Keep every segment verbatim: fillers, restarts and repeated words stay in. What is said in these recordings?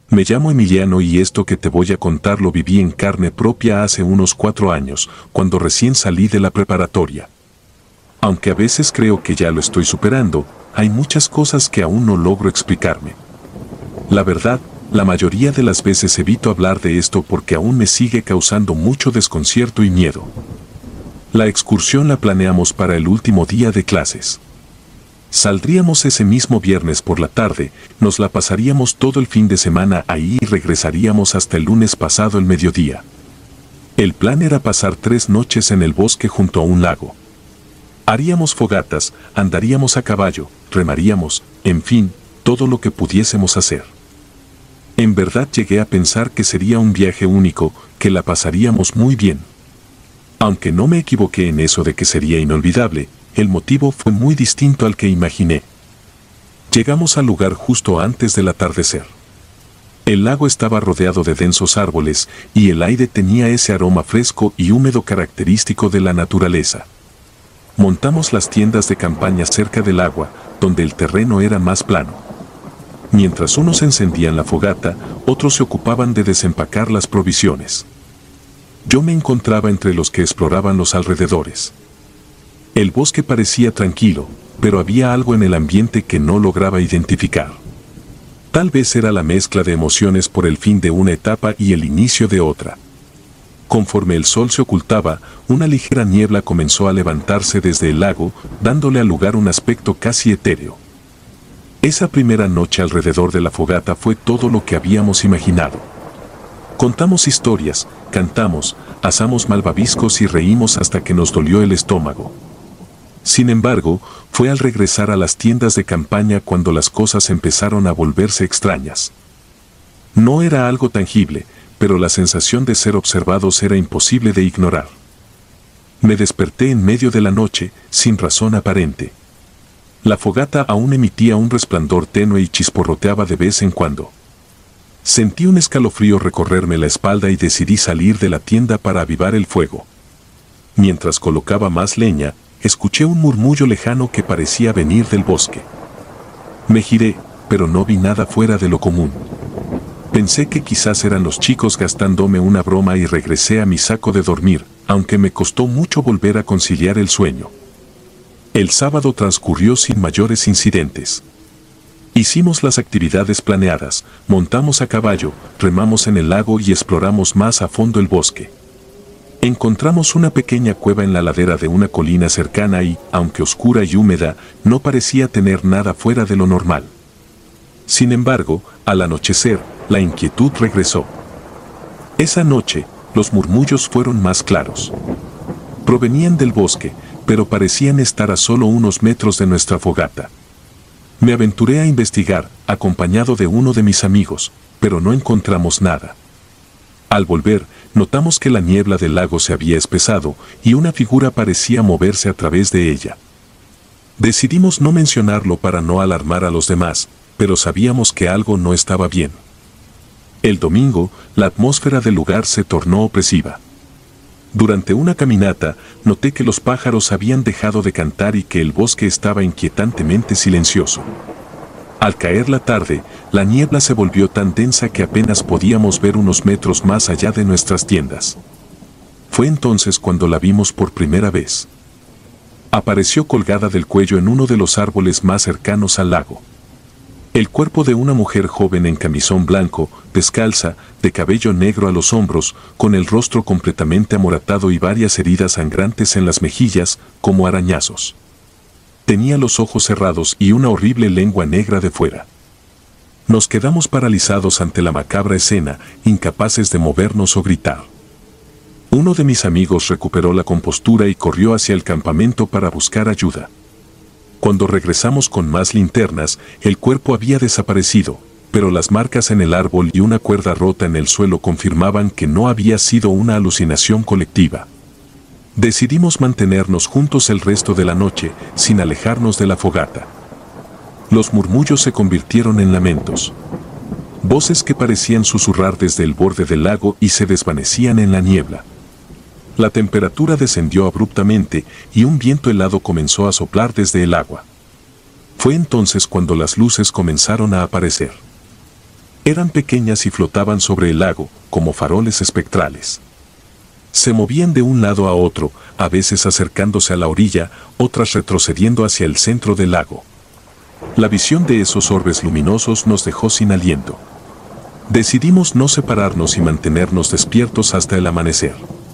Me llamo Emiliano y esto que te voy a contar lo viví en carne propia hace unos cuatro años, cuando recién salí de la preparatoria. Aunque a veces creo que ya lo estoy superando, hay muchas cosas que aún no logro explicarme. La verdad, la mayoría de las veces evito hablar de esto porque aún me sigue causando mucho desconcierto y miedo. La excursión la planeamos para el último día de clases. Saldríamos ese mismo viernes por la tarde, nos la pasaríamos todo el fin de semana ahí y regresaríamos hasta el lunes pasado el mediodía. El plan era pasar tres noches en el bosque junto a un lago. Haríamos fogatas, andaríamos a caballo, remaríamos, en fin, todo lo que pudiésemos hacer. En verdad llegué a pensar que sería un viaje único, que la pasaríamos muy bien. Aunque no me equivoqué en eso de que sería inolvidable, el motivo fue muy distinto al que imaginé. Llegamos al lugar justo antes del atardecer. El lago estaba rodeado de densos árboles y el aire tenía ese aroma fresco y húmedo característico de la naturaleza. Montamos las tiendas de campaña cerca del agua, donde el terreno era más plano. Mientras unos encendían la fogata, otros se ocupaban de desempacar las provisiones. Yo me encontraba entre los que exploraban los alrededores. El bosque parecía tranquilo, pero había algo en el ambiente que no lograba identificar. Tal vez era la mezcla de emociones por el fin de una etapa y el inicio de otra. Conforme el sol se ocultaba, una ligera niebla comenzó a levantarse desde el lago, dándole al lugar un aspecto casi etéreo. Esa primera noche alrededor de la fogata fue todo lo que habíamos imaginado. Contamos historias, cantamos, asamos malvaviscos y reímos hasta que nos dolió el estómago. Sin embargo, fue al regresar a las tiendas de campaña cuando las cosas empezaron a volverse extrañas. No era algo tangible, pero la sensación de ser observados era imposible de ignorar. Me desperté en medio de la noche, sin razón aparente. La fogata aún emitía un resplandor tenue y chisporroteaba de vez en cuando. Sentí un escalofrío recorrerme la espalda y decidí salir de la tienda para avivar el fuego. Mientras colocaba más leña, escuché un murmullo lejano que parecía venir del bosque. Me giré, pero no vi nada fuera de lo común. Pensé que quizás eran los chicos gastándome una broma y regresé a mi saco de dormir, aunque me costó mucho volver a conciliar el sueño. El sábado transcurrió sin mayores incidentes. Hicimos las actividades planeadas, montamos a caballo, remamos en el lago y exploramos más a fondo el bosque. Encontramos una pequeña cueva en la ladera de una colina cercana y, aunque oscura y húmeda, no parecía tener nada fuera de lo normal. Sin embargo, al anochecer, la inquietud regresó. Esa noche, los murmullos fueron más claros. Provenían del bosque, pero parecían estar a solo unos metros de nuestra fogata. Me aventuré a investigar, acompañado de uno de mis amigos, pero no encontramos nada. Al volver, notamos que la niebla del lago se había espesado y una figura parecía moverse a través de ella. Decidimos no mencionarlo para no alarmar a los demás, pero sabíamos que algo no estaba bien. El domingo, la atmósfera del lugar se tornó opresiva. Durante una caminata, noté que los pájaros habían dejado de cantar y que el bosque estaba inquietantemente silencioso. Al caer la tarde, la niebla se volvió tan densa que apenas podíamos ver unos metros más allá de nuestras tiendas. Fue entonces cuando la vimos por primera vez. Apareció colgada del cuello en uno de los árboles más cercanos al lago. El cuerpo de una mujer joven en camisón blanco, descalza, de cabello negro a los hombros, con el rostro completamente amoratado y varias heridas sangrantes en las mejillas, como arañazos. Tenía los ojos cerrados y una horrible lengua negra de fuera. Nos quedamos paralizados ante la macabra escena, incapaces de movernos o gritar. Uno de mis amigos recuperó la compostura y corrió hacia el campamento para buscar ayuda. Cuando regresamos con más linternas, el cuerpo había desaparecido, pero las marcas en el árbol y una cuerda rota en el suelo confirmaban que no había sido una alucinación colectiva. Decidimos mantenernos juntos el resto de la noche, sin alejarnos de la fogata. Los murmullos se convirtieron en lamentos. Voces que parecían susurrar desde el borde del lago y se desvanecían en la niebla. La temperatura descendió abruptamente y un viento helado comenzó a soplar desde el agua. Fue entonces cuando las luces comenzaron a aparecer. Eran pequeñas y flotaban sobre el lago, como faroles espectrales. Se movían de un lado a otro, a veces acercándose a la orilla, otras retrocediendo hacia el centro del lago. La visión de esos orbes luminosos nos dejó sin aliento. Decidimos no separarnos y mantenernos despiertos hasta el amanecer.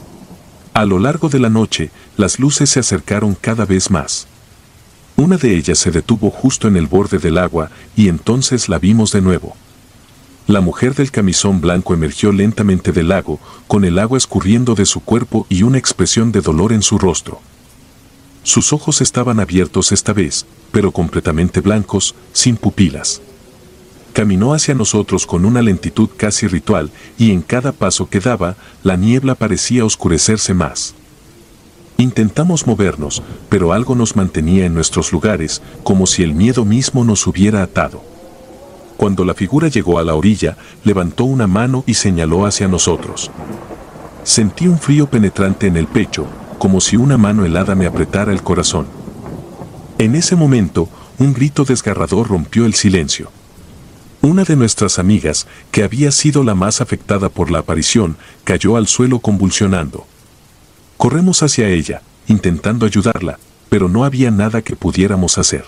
A lo largo de la noche, las luces se acercaron cada vez más. Una de ellas se detuvo justo en el borde del agua y entonces la vimos de nuevo. La mujer del camisón blanco emergió lentamente del lago, con el agua escurriendo de su cuerpo y una expresión de dolor en su rostro. Sus ojos estaban abiertos esta vez, pero completamente blancos, sin pupilas. Caminó hacia nosotros con una lentitud casi ritual, y en cada paso que daba, la niebla parecía oscurecerse más. Intentamos movernos, pero algo nos mantenía en nuestros lugares, como si el miedo mismo nos hubiera atado. Cuando la figura llegó a la orilla, levantó una mano y señaló hacia nosotros. Sentí un frío penetrante en el pecho, como si una mano helada me apretara el corazón. En ese momento, un grito desgarrador rompió el silencio. Una de nuestras amigas, que había sido la más afectada por la aparición, cayó al suelo convulsionando. Corremos hacia ella, intentando ayudarla, pero no había nada que pudiéramos hacer.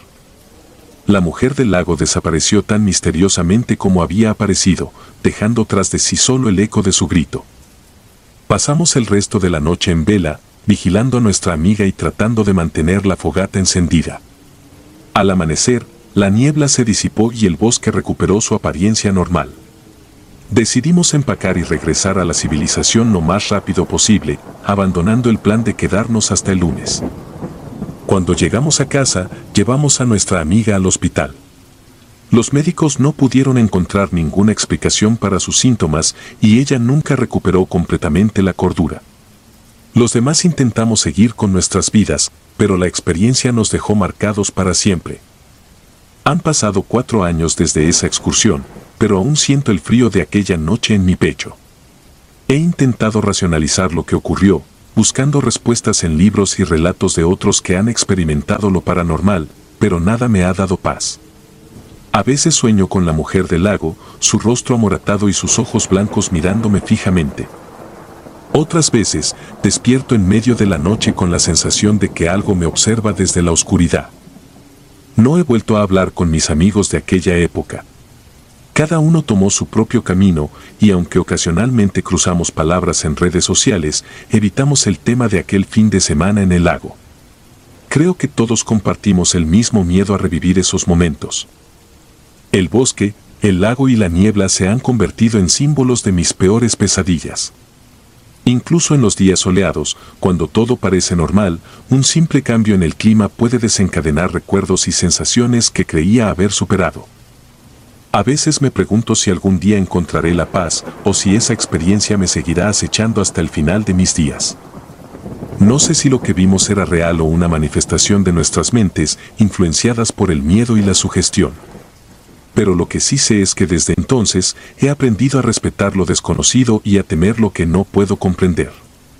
La mujer del lago desapareció tan misteriosamente como había aparecido, dejando tras de sí solo el eco de su grito. Pasamos el resto de la noche en vela, vigilando a nuestra amiga y tratando de mantener la fogata encendida. Al amanecer, la niebla se disipó y el bosque recuperó su apariencia normal. Decidimos empacar y regresar a la civilización lo más rápido posible, abandonando el plan de quedarnos hasta el lunes. Cuando llegamos a casa, llevamos a nuestra amiga al hospital. Los médicos no pudieron encontrar ninguna explicación para sus síntomas y ella nunca recuperó completamente la cordura. Los demás intentamos seguir con nuestras vidas, pero la experiencia nos dejó marcados para siempre. Han pasado cuatro años desde esa excursión, pero aún siento el frío de aquella noche en mi pecho. He intentado racionalizar lo que ocurrió, buscando respuestas en libros y relatos de otros que han experimentado lo paranormal, pero nada me ha dado paz. A veces sueño con la mujer del lago, su rostro amoratado y sus ojos blancos mirándome fijamente. Otras veces, despierto en medio de la noche con la sensación de que algo me observa desde la oscuridad. No he vuelto a hablar con mis amigos de aquella época. Cada uno tomó su propio camino y aunque ocasionalmente cruzamos palabras en redes sociales, evitamos el tema de aquel fin de semana en el lago. Creo que todos compartimos el mismo miedo a revivir esos momentos. El bosque, el lago y la niebla se han convertido en símbolos de mis peores pesadillas. Incluso en los días soleados, cuando todo parece normal, un simple cambio en el clima puede desencadenar recuerdos y sensaciones que creía haber superado. A veces me pregunto si algún día encontraré la paz o si esa experiencia me seguirá acechando hasta el final de mis días. No sé si lo que vimos era real o una manifestación de nuestras mentes influenciadas por el miedo y la sugestión. Pero lo que sí sé es que desde entonces he aprendido a respetar lo desconocido y a temer lo que no puedo comprender.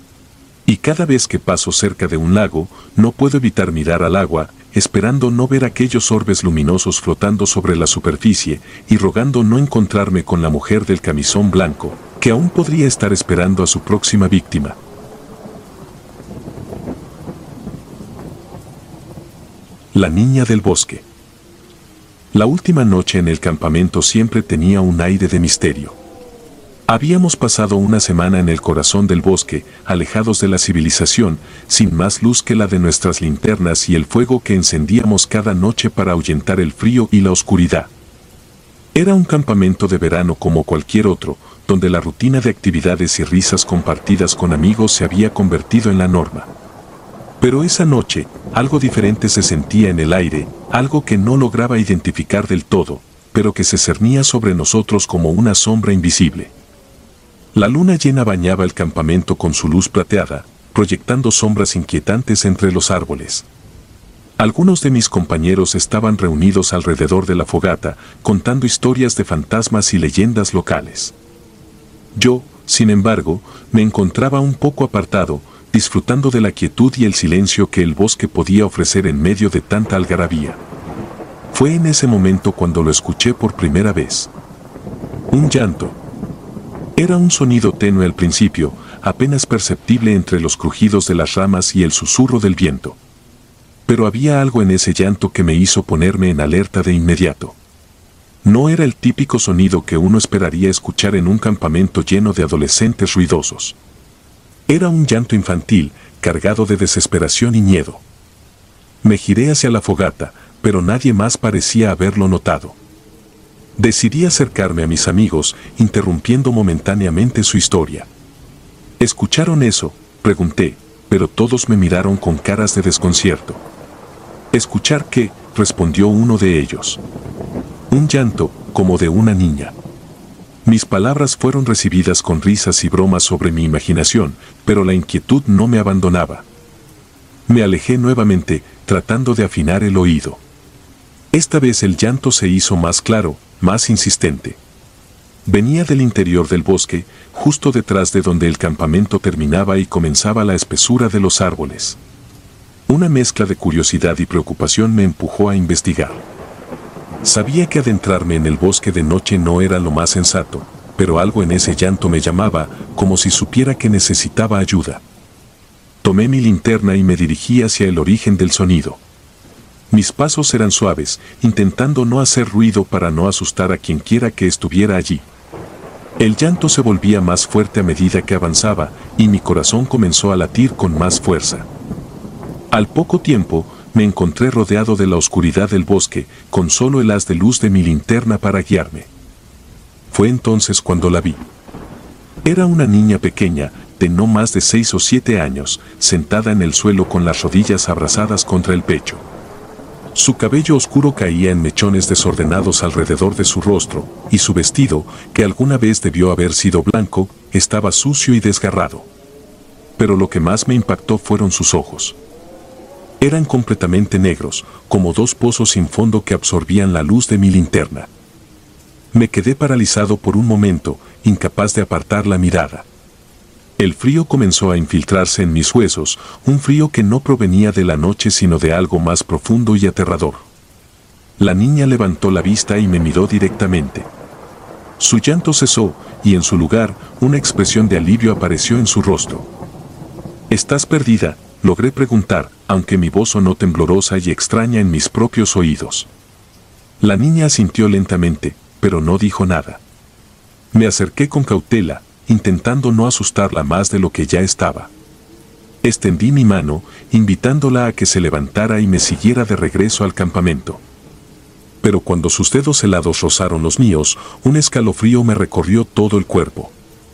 Y cada vez que paso cerca de un lago, no puedo evitar mirar al agua, esperando no ver aquellos orbes luminosos flotando sobre la superficie y rogando no encontrarme con la mujer del camisón blanco, que aún podría estar esperando a su próxima víctima. La niña del bosque. La última noche en el campamento siempre tenía un aire de misterio. Habíamos pasado una semana en el corazón del bosque, alejados de la civilización, sin más luz que la de nuestras linternas y el fuego que encendíamos cada noche para ahuyentar el frío y la oscuridad. Era un campamento de verano como cualquier otro, donde la rutina de actividades y risas compartidas con amigos se había convertido en la norma. Pero esa noche, algo diferente se sentía en el aire, algo que no lograba identificar del todo, pero que se cernía sobre nosotros como una sombra invisible. La luna llena bañaba el campamento con su luz plateada, proyectando sombras inquietantes entre los árboles. Algunos de mis compañeros estaban reunidos alrededor de la fogata, contando historias de fantasmas y leyendas locales. Yo, sin embargo, me encontraba un poco apartado, disfrutando de la quietud y el silencio que el bosque podía ofrecer en medio de tanta algarabía. Fue en ese momento cuando lo escuché por primera vez. Un llanto. Era un sonido tenue al principio, apenas perceptible entre los crujidos de las ramas y el susurro del viento. Pero había algo en ese llanto que me hizo ponerme en alerta de inmediato. No era el típico sonido que uno esperaría escuchar en un campamento lleno de adolescentes ruidosos. Era un llanto infantil, cargado de desesperación y miedo. Me giré hacia la fogata, pero nadie más parecía haberlo notado. Decidí acercarme a mis amigos, interrumpiendo momentáneamente su historia. ¿Escucharon eso?, pregunté, pero todos me miraron con caras de desconcierto. ¿Escuchar qué?, respondió uno de ellos. Un llanto, como de una niña. Mis palabras fueron recibidas con risas y bromas sobre mi imaginación, pero la inquietud no me abandonaba. Me alejé nuevamente, tratando de afinar el oído. Esta vez el llanto se hizo más claro, más insistente. Venía del interior del bosque, justo detrás de donde el campamento terminaba y comenzaba la espesura de los árboles. Una mezcla de curiosidad y preocupación me empujó a investigar. Sabía que adentrarme en el bosque de noche no era lo más sensato, pero algo en ese llanto me llamaba, como si supiera que necesitaba ayuda. Tomé mi linterna y me dirigí hacia el origen del sonido. Mis pasos eran suaves, intentando no hacer ruido para no asustar a quien quiera que estuviera allí. El llanto se volvía más fuerte a medida que avanzaba, y mi corazón comenzó a latir con más fuerza. Al poco tiempo, me encontré rodeado de la oscuridad del bosque, con solo el haz de luz de mi linterna para guiarme. Fue entonces cuando la vi. Era una niña pequeña, de no más de seis o siete años, sentada en el suelo con las rodillas abrazadas contra el pecho. Su cabello oscuro caía en mechones desordenados alrededor de su rostro, y su vestido, que alguna vez debió haber sido blanco, estaba sucio y desgarrado. Pero lo que más me impactó fueron sus ojos. Eran completamente negros, como dos pozos sin fondo que absorbían la luz de mi linterna. Me quedé paralizado por un momento, incapaz de apartar la mirada. El frío comenzó a infiltrarse en mis huesos, un frío que no provenía de la noche sino de algo más profundo y aterrador. La niña levantó la vista y me miró directamente. Su llanto cesó, y en su lugar, una expresión de alivio apareció en su rostro. ¿Estás perdida?, logré preguntar, aunque mi voz sonó temblorosa y extraña en mis propios oídos. La niña asintió lentamente, pero no dijo nada. Me acerqué con cautela, intentando no asustarla más de lo que ya estaba. Extendí mi mano, invitándola a que se levantara y me siguiera de regreso al campamento. Pero cuando sus dedos helados rozaron los míos, un escalofrío me recorrió todo el cuerpo.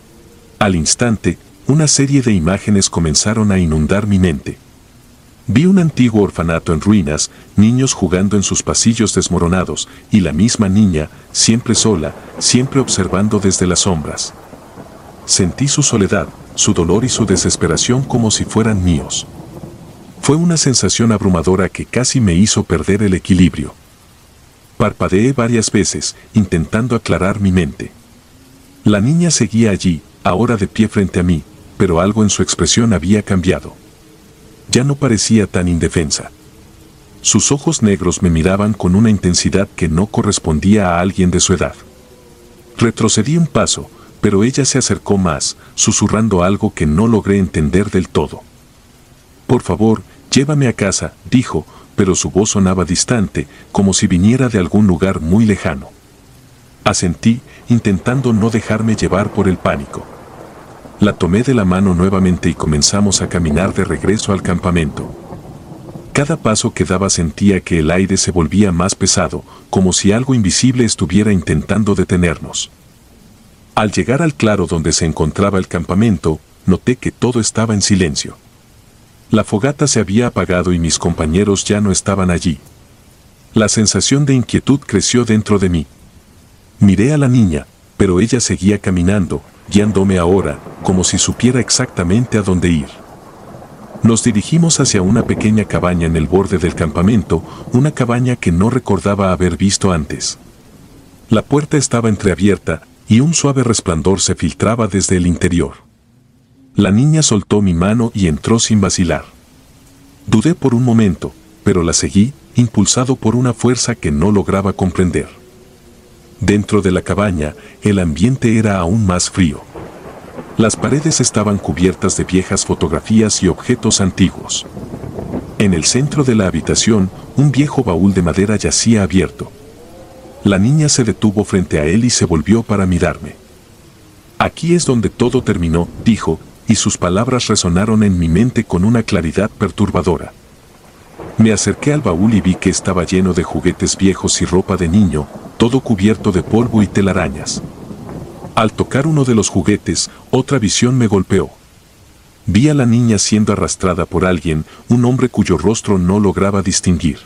Al instante, una serie de imágenes comenzaron a inundar mi mente. Vi un antiguo orfanato en ruinas, niños jugando en sus pasillos desmoronados, y la misma niña, siempre sola, siempre observando desde las sombras. Sentí su soledad, su dolor y su desesperación como si fueran míos. Fue una sensación abrumadora que casi me hizo perder el equilibrio. Parpadeé varias veces, intentando aclarar mi mente. La niña seguía allí, ahora de pie frente a mí, pero algo en su expresión había cambiado. Ya no parecía tan indefensa. Sus ojos negros me miraban con una intensidad que no correspondía a alguien de su edad. Retrocedí un paso, pero ella se acercó más, susurrando algo que no logré entender del todo. «Por favor, llévame a casa», dijo, pero su voz sonaba distante, como si viniera de algún lugar muy lejano. Asentí, intentando no dejarme llevar por el pánico. La tomé de la mano nuevamente y comenzamos a caminar de regreso al campamento. Cada paso que daba sentía que el aire se volvía más pesado, como si algo invisible estuviera intentando detenernos. Al llegar al claro donde se encontraba el campamento, noté que todo estaba en silencio. La fogata se había apagado y mis compañeros ya no estaban allí. La sensación de inquietud creció dentro de mí. Miré a la niña, pero ella seguía caminando, guiándome ahora, como si supiera exactamente a dónde ir. Nos dirigimos hacia una pequeña cabaña en el borde del campamento, una cabaña que no recordaba haber visto antes. La puerta estaba entreabierta, y un suave resplandor se filtraba desde el interior. La niña soltó mi mano y entró sin vacilar. Dudé por un momento, pero la seguí, impulsado por una fuerza que no lograba comprender. Dentro de la cabaña, el ambiente era aún más frío. Las paredes estaban cubiertas de viejas fotografías y objetos antiguos. En el centro de la habitación, un viejo baúl de madera yacía abierto. La niña se detuvo frente a él y se volvió para mirarme. «Aquí es donde todo terminó», dijo, y sus palabras resonaron en mi mente con una claridad perturbadora. Me acerqué al baúl y vi que estaba lleno de juguetes viejos y ropa de niño, todo cubierto de polvo y telarañas. Al tocar uno de los juguetes, otra visión me golpeó. Vi a la niña siendo arrastrada por alguien, un hombre cuyo rostro no lograba distinguir.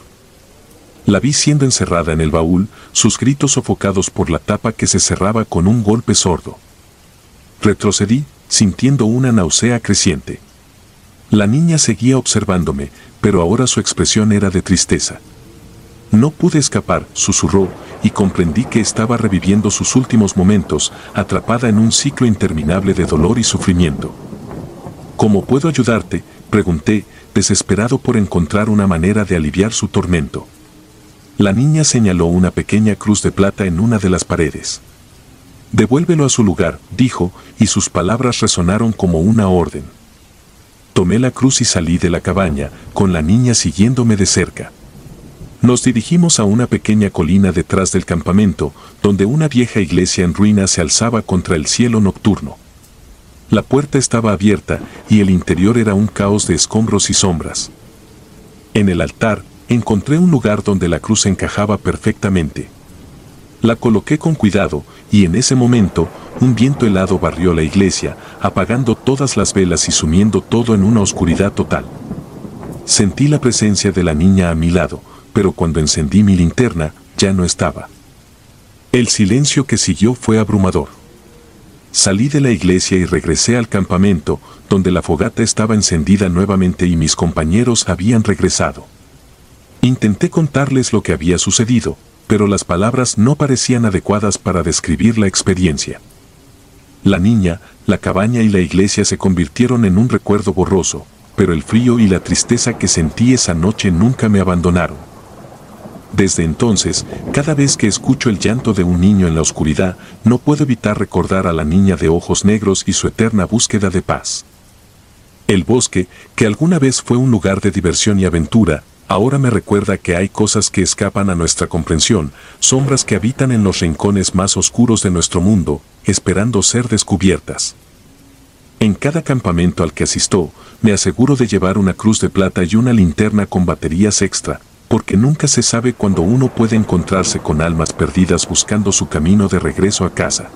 La vi siendo encerrada en el baúl, sus gritos sofocados por la tapa que se cerraba con un golpe sordo. Retrocedí, sintiendo una náusea creciente. La niña seguía observándome, pero ahora su expresión era de tristeza. «No pude escapar», susurró, y comprendí que estaba reviviendo sus últimos momentos, atrapada en un ciclo interminable de dolor y sufrimiento. «¿Cómo puedo ayudarte?», pregunté, desesperado por encontrar una manera de aliviar su tormento. La niña señaló una pequeña cruz de plata en una de las paredes. «Devuélvelo a su lugar», dijo, y sus palabras resonaron como una orden. Tomé la cruz y salí de la cabaña, con la niña siguiéndome de cerca. Nos dirigimos a una pequeña colina detrás del campamento, donde una vieja iglesia en ruinas se alzaba contra el cielo nocturno. La puerta estaba abierta y el interior era un caos de escombros y sombras. En el altar, encontré un lugar donde la cruz encajaba perfectamente. La coloqué con cuidado y en ese momento, un viento helado barrió la iglesia, apagando todas las velas y sumiendo todo en una oscuridad total. Sentí la presencia de la niña a mi lado, pero cuando encendí mi linterna, ya no estaba. El silencio que siguió fue abrumador. Salí de la iglesia y regresé al campamento, donde la fogata estaba encendida nuevamente y mis compañeros habían regresado. Intenté contarles lo que había sucedido, pero las palabras no parecían adecuadas para describir la experiencia. La niña, la cabaña y la iglesia se convirtieron en un recuerdo borroso, pero el frío y la tristeza que sentí esa noche nunca me abandonaron. Desde entonces, cada vez que escucho el llanto de un niño en la oscuridad, no puedo evitar recordar a la niña de ojos negros y su eterna búsqueda de paz. El bosque, que alguna vez fue un lugar de diversión y aventura, ahora me recuerda que hay cosas que escapan a nuestra comprensión, sombras que habitan en los rincones más oscuros de nuestro mundo, esperando ser descubiertas. En cada campamento al que asisto, me aseguro de llevar una cruz de plata y una linterna con baterías extra, porque nunca se sabe cuándo uno puede encontrarse con almas perdidas buscando su camino de regreso a casa.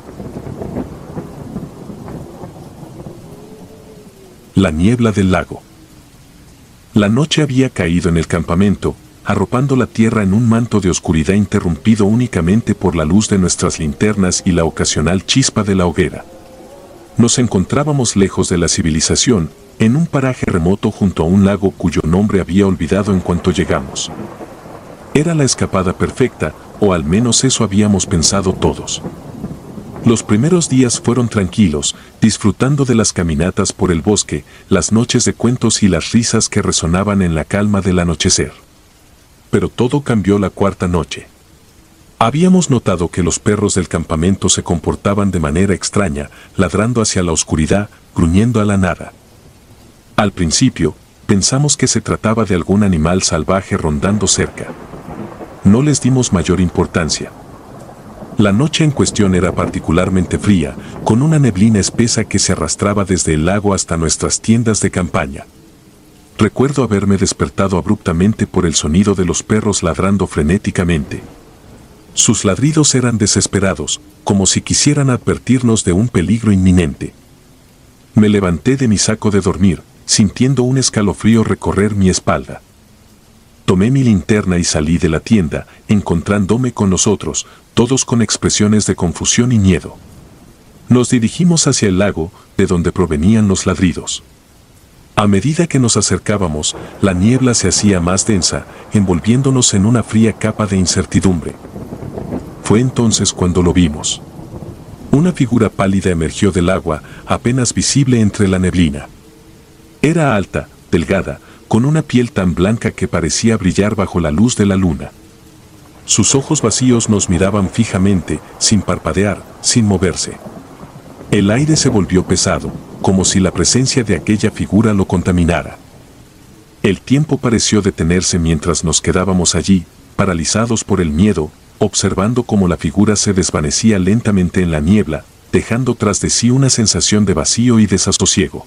La niebla del lago. La noche había caído en el campamento, arropando la tierra en un manto de oscuridad interrumpido únicamente por la luz de nuestras linternas y la ocasional chispa de la hoguera. Nos encontrábamos lejos de la civilización, en un paraje remoto junto a un lago cuyo nombre había olvidado en cuanto llegamos. Era la escapada perfecta, o al menos eso habíamos pensado todos. Los primeros días fueron tranquilos, disfrutando de las caminatas por el bosque, las noches de cuentos y las risas que resonaban en la calma del anochecer. Pero todo cambió la cuarta noche. Habíamos notado que los perros del campamento se comportaban de manera extraña, ladrando hacia la oscuridad, gruñendo a la nada. Al principio, pensamos que se trataba de algún animal salvaje rondando cerca. No les dimos mayor importancia. La noche en cuestión era particularmente fría, con una neblina espesa que se arrastraba desde el lago hasta nuestras tiendas de campaña. Recuerdo haberme despertado abruptamente por el sonido de los perros ladrando frenéticamente. Sus ladridos eran desesperados, como si quisieran advertirnos de un peligro inminente. Me levanté de mi saco de dormir, sintiendo un escalofrío recorrer mi espalda. Tomé mi linterna y salí de la tienda, encontrándome con los otros, todos con expresiones de confusión y miedo. Nos dirigimos hacia el lago, de donde provenían los ladridos. A medida que nos acercábamos, la niebla se hacía más densa, envolviéndonos en una fría capa de incertidumbre. Fue entonces cuando lo vimos. Una figura pálida emergió del agua, apenas visible entre la neblina. Era alta, delgada, con una piel tan blanca que parecía brillar bajo la luz de la luna. Sus ojos vacíos nos miraban fijamente, sin parpadear, sin moverse. El aire se volvió pesado, como si la presencia de aquella figura lo contaminara. El tiempo pareció detenerse mientras nos quedábamos allí, paralizados por el miedo, observando cómo la figura se desvanecía lentamente en la niebla, dejando tras de sí una sensación de vacío y desasosiego.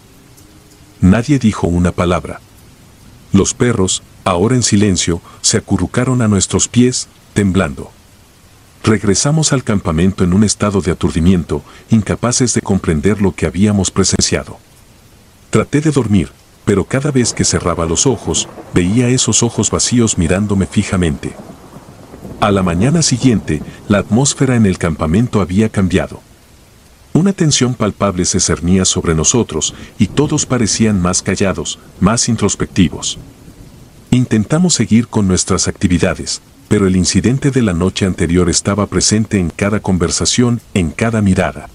Nadie dijo una palabra. Los perros, ahora en silencio, se acurrucaron a nuestros pies, temblando. Regresamos al campamento en un estado de aturdimiento, incapaces de comprender lo que habíamos presenciado. Traté de dormir, pero cada vez que cerraba los ojos, veía esos ojos vacíos mirándome fijamente. A la mañana siguiente, la atmósfera en el campamento había cambiado. Una tensión palpable se cernía sobre nosotros y todos parecían más callados, más introspectivos. Intentamos seguir con nuestras actividades, pero el incidente de la noche anterior estaba presente en cada conversación, en cada mirada.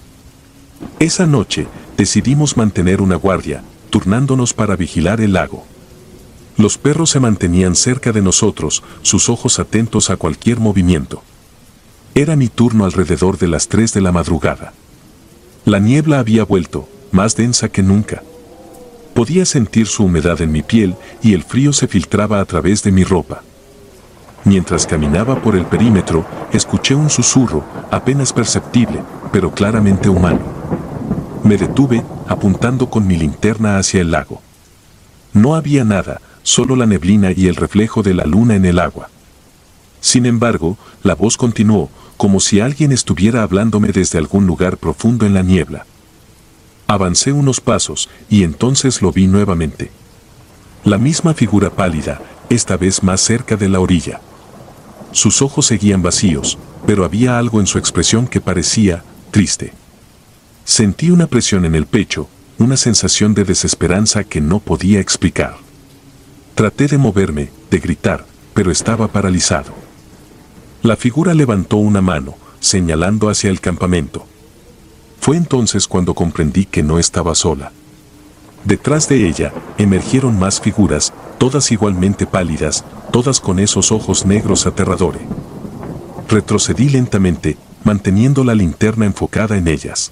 Esa noche, decidimos mantener una guardia, turnándonos para vigilar el lago. Los perros se mantenían cerca de nosotros, sus ojos atentos a cualquier movimiento. Era mi turno alrededor de las tres de la madrugada. La niebla había vuelto, más densa que nunca. Podía sentir su humedad en mi piel y el frío se filtraba a través de mi ropa. Mientras caminaba por el perímetro, escuché un susurro, apenas perceptible, pero claramente humano. Me detuve, apuntando con mi linterna hacia el lago. No había nada, solo la neblina y el reflejo de la luna en el agua. Sin embargo, la voz continuó, como si alguien estuviera hablándome desde algún lugar profundo en la niebla. Avancé unos pasos, y entonces lo vi nuevamente. La misma figura pálida, esta vez más cerca de la orilla. Sus ojos seguían vacíos, pero había algo en su expresión que parecía triste. Sentí una presión en el pecho, una sensación de desesperanza que no podía explicar. Traté de moverme, de gritar, pero estaba paralizado. La figura levantó una mano, señalando hacia el campamento. Fue entonces cuando comprendí que no estaba sola. Detrás de ella, emergieron más figuras, todas igualmente pálidas, todas con esos ojos negros aterradores. Retrocedí lentamente, manteniendo la linterna enfocada en ellas.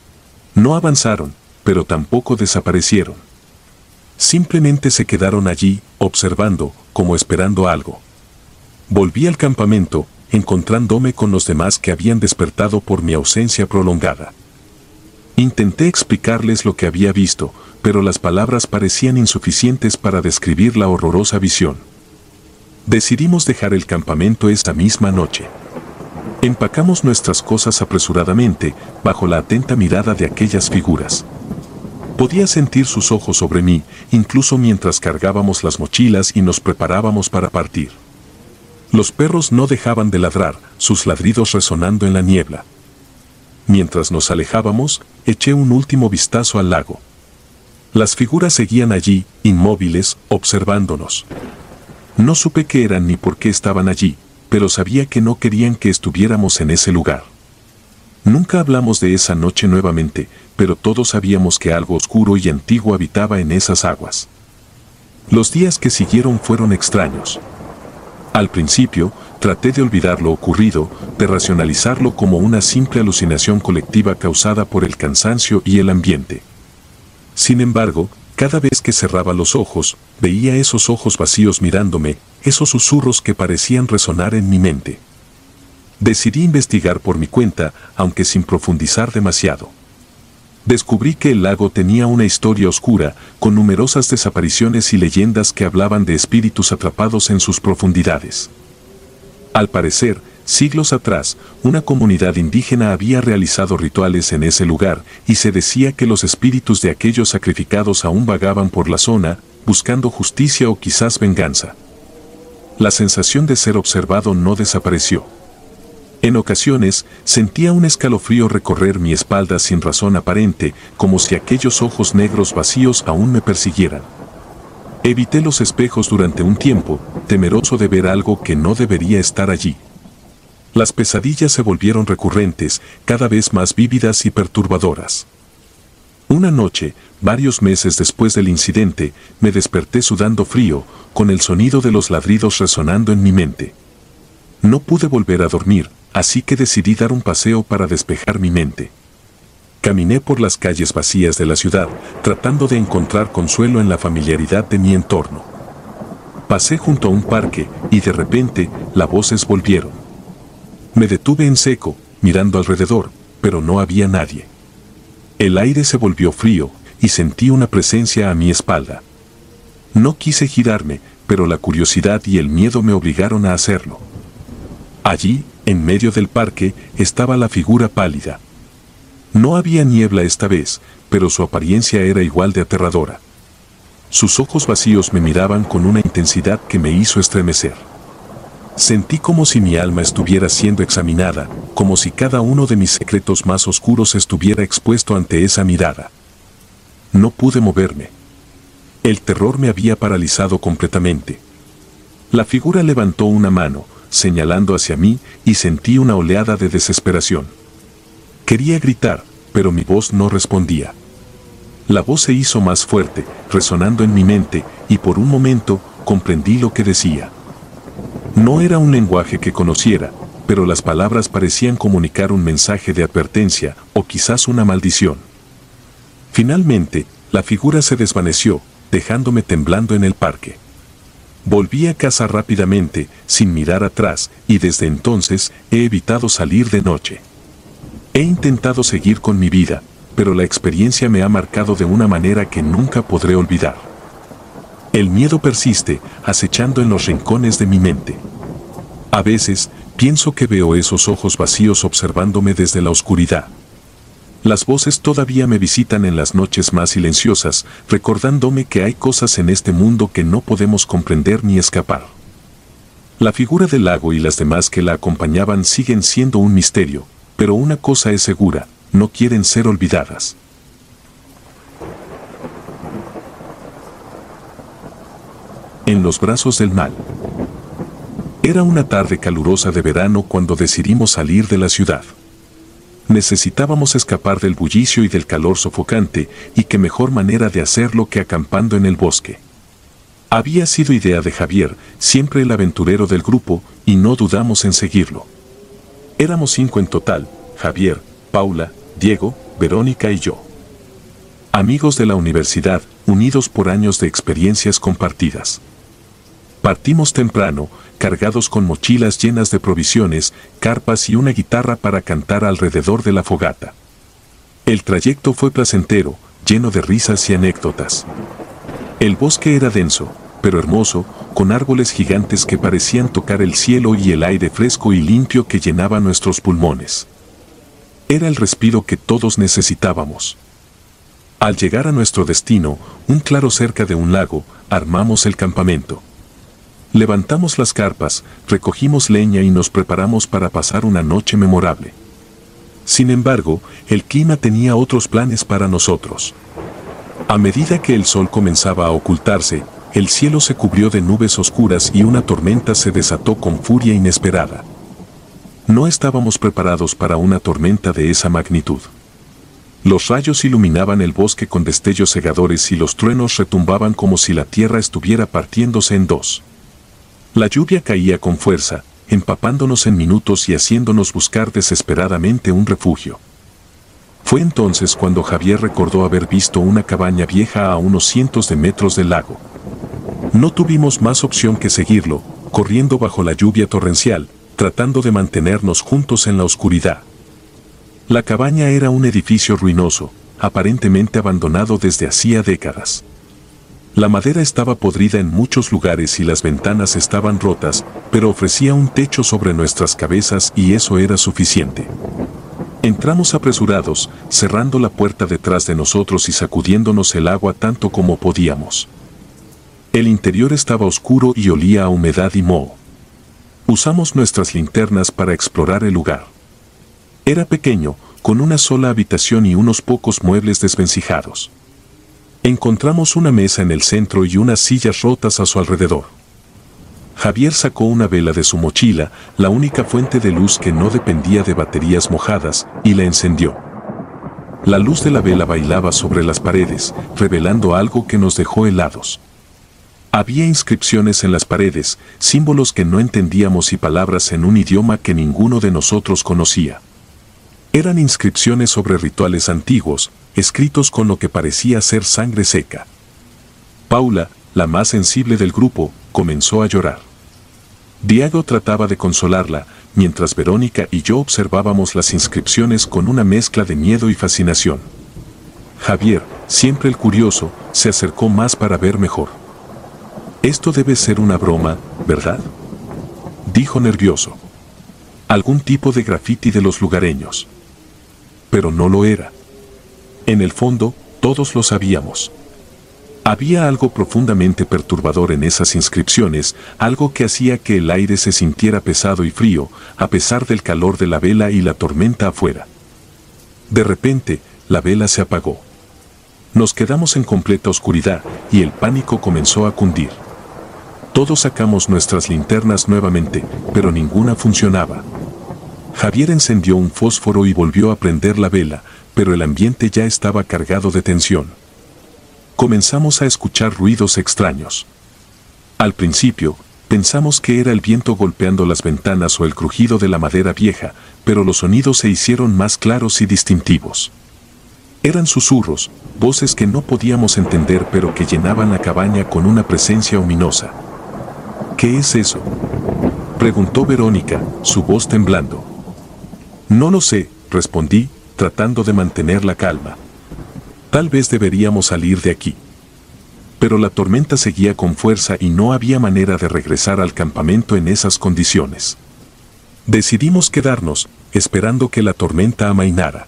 No avanzaron, pero tampoco desaparecieron. Simplemente se quedaron allí, observando, como esperando algo. Volví al campamento, encontrándome con los demás que habían despertado por mi ausencia prolongada. Intenté explicarles lo que había visto, pero las palabras parecían insuficientes para describir la horrorosa visión. Decidimos dejar el campamento esa misma noche. Empacamos nuestras cosas apresuradamente, bajo la atenta mirada de aquellas figuras. Podía sentir sus ojos sobre mí, incluso mientras cargábamos las mochilas y nos preparábamos para partir. Los perros no dejaban de ladrar, sus ladridos resonando en la niebla. Mientras nos alejábamos, eché un último vistazo al lago. Las figuras seguían allí, inmóviles, observándonos. No supe qué eran ni por qué estaban allí, pero sabía que no querían que estuviéramos en ese lugar. Nunca hablamos de esa noche nuevamente, pero todos sabíamos que algo oscuro y antiguo habitaba en esas aguas. Los días que siguieron fueron extraños. Al principio, traté de olvidar lo ocurrido, de racionalizarlo como una simple alucinación colectiva causada por el cansancio y el ambiente. Sin embargo, cada vez que cerraba los ojos, veía esos ojos vacíos mirándome, esos susurros que parecían resonar en mi mente. Decidí investigar por mi cuenta, aunque sin profundizar demasiado. Descubrí que el lago tenía una historia oscura, con numerosas desapariciones y leyendas que hablaban de espíritus atrapados en sus profundidades. Al parecer, siglos atrás, una comunidad indígena había realizado rituales en ese lugar, y se decía que los espíritus de aquellos sacrificados aún vagaban por la zona, buscando justicia o quizás venganza. La sensación de ser observado no desapareció. En ocasiones, sentía un escalofrío recorrer mi espalda sin razón aparente, como si aquellos ojos negros vacíos aún me persiguieran. Evité los espejos durante un tiempo, temeroso de ver algo que no debería estar allí. Las pesadillas se volvieron recurrentes, cada vez más vívidas y perturbadoras. Una noche, varios meses después del incidente, me desperté sudando frío, con el sonido de los ladridos resonando en mi mente. No pude volver a dormir, así que decidí dar un paseo para despejar mi mente. Caminé por las calles vacías de la ciudad, tratando de encontrar consuelo en la familiaridad de mi entorno. Pasé junto a un parque y de repente las voces volvieron. Me detuve en seco, mirando alrededor, pero no había nadie. El aire se volvió frío y sentí una presencia a mi espalda. No quise girarme, pero la curiosidad y el miedo me obligaron a hacerlo. Allí, en medio del parque, estaba la figura pálida. No había niebla esta vez, pero su apariencia era igual de aterradora. Sus ojos vacíos me miraban con una intensidad que me hizo estremecer. Sentí como si mi alma estuviera siendo examinada, como si cada uno de mis secretos más oscuros estuviera expuesto ante esa mirada. No pude moverme. El terror me había paralizado completamente. La figura levantó una mano, señalando hacia mí, y sentí una oleada de desesperación. Quería gritar, pero mi voz no respondía. La voz se hizo más fuerte, resonando en mi mente, y por un momento comprendí lo que decía. No era un lenguaje que conociera, pero las palabras parecían comunicar un mensaje de advertencia, o quizás una maldición. Finalmente, la figura se desvaneció, dejándome temblando en el parque. Volví a casa rápidamente, sin mirar atrás, y desde entonces he evitado salir de noche. He intentado seguir con mi vida, pero la experiencia me ha marcado de una manera que nunca podré olvidar. El miedo persiste, acechando en los rincones de mi mente. A veces, pienso que veo esos ojos vacíos observándome desde la oscuridad. Las voces todavía me visitan en las noches más silenciosas, recordándome que hay cosas en este mundo que no podemos comprender ni escapar. La figura del lago y las demás que la acompañaban siguen siendo un misterio, pero una cosa es segura, no quieren ser olvidadas. En los brazos del mal. Era una tarde calurosa de verano cuando decidimos salir de la ciudad. Necesitábamos escapar del bullicio y del calor sofocante, y qué mejor manera de hacerlo que acampando en el bosque. Había sido idea de Javier, siempre el aventurero del grupo, y no dudamos en seguirlo. Éramos cinco en total: Javier, Paula, Diego, Verónica y yo. Amigos de la universidad, unidos por años de experiencias compartidas. Partimos temprano, cargados con mochilas llenas de provisiones, carpas y una guitarra para cantar alrededor de la fogata. El trayecto fue placentero, lleno de risas y anécdotas. El bosque era denso, pero hermoso, con árboles gigantes que parecían tocar el cielo y el aire fresco y limpio que llenaba nuestros pulmones. Era el respiro que todos necesitábamos. Al llegar a nuestro destino, un claro cerca de un lago, armamos el campamento. Levantamos las carpas, recogimos leña y nos preparamos para pasar una noche memorable. Sin embargo, el clima tenía otros planes para nosotros. A medida que el sol comenzaba a ocultarse, el cielo se cubrió de nubes oscuras y una tormenta se desató con furia inesperada. No estábamos preparados para una tormenta de esa magnitud. Los rayos iluminaban el bosque con destellos cegadores y los truenos retumbaban como si la tierra estuviera partiéndose en dos. La lluvia caía con fuerza, empapándonos en minutos y haciéndonos buscar desesperadamente un refugio. Fue entonces cuando Javier recordó haber visto una cabaña vieja a unos cientos de metros del lago. No tuvimos más opción que seguirlo, corriendo bajo la lluvia torrencial, tratando de mantenernos juntos en la oscuridad. La cabaña era un edificio ruinoso, aparentemente abandonado desde hacía décadas. La madera estaba podrida en muchos lugares y las ventanas estaban rotas, pero ofrecía un techo sobre nuestras cabezas y eso era suficiente. Entramos apresurados, cerrando la puerta detrás de nosotros y sacudiéndonos el agua tanto como podíamos. El interior estaba oscuro y olía a humedad y moho. Usamos nuestras linternas para explorar el lugar. Era pequeño, con una sola habitación y unos pocos muebles desvencijados. Encontramos una mesa en el centro y unas sillas rotas a su alrededor. Javier sacó una vela de su mochila, la única fuente de luz que no dependía de baterías mojadas, y la encendió. La luz de la vela bailaba sobre las paredes, revelando algo que nos dejó helados. Había inscripciones en las paredes, símbolos que no entendíamos y palabras en un idioma que ninguno de nosotros conocía. Eran inscripciones sobre rituales antiguos, escritos con lo que parecía ser sangre seca. Paula, la más sensible del grupo, comenzó a llorar. Diego trataba de consolarla, mientras Verónica y yo observábamos las inscripciones con una mezcla de miedo y fascinación. Javier, siempre el curioso, se acercó más para ver mejor. «Esto debe ser una broma, ¿verdad?», dijo nervioso. «Algún tipo de grafiti de los lugareños». Pero no lo era. En el fondo, todos lo sabíamos. Había algo profundamente perturbador en esas inscripciones, algo que hacía que el aire se sintiera pesado y frío, a pesar del calor de la vela y la tormenta afuera. De repente, la vela se apagó. Nos quedamos en completa oscuridad y el pánico comenzó a cundir. Todos sacamos nuestras linternas nuevamente, pero ninguna funcionaba. Javier encendió un fósforo y volvió a prender la vela, pero el ambiente ya estaba cargado de tensión. Comenzamos a escuchar ruidos extraños. Al principio, pensamos que era el viento golpeando las ventanas o el crujido de la madera vieja, pero los sonidos se hicieron más claros y distintivos. Eran susurros, voces que no podíamos entender pero que llenaban la cabaña con una presencia ominosa. «¿Qué es eso?», preguntó Verónica, su voz temblando. «No lo sé», respondí, tratando de mantener la calma. «Tal vez deberíamos salir de aquí». Pero la tormenta seguía con fuerza y no había manera de regresar al campamento en esas condiciones. Decidimos quedarnos, esperando que la tormenta amainara.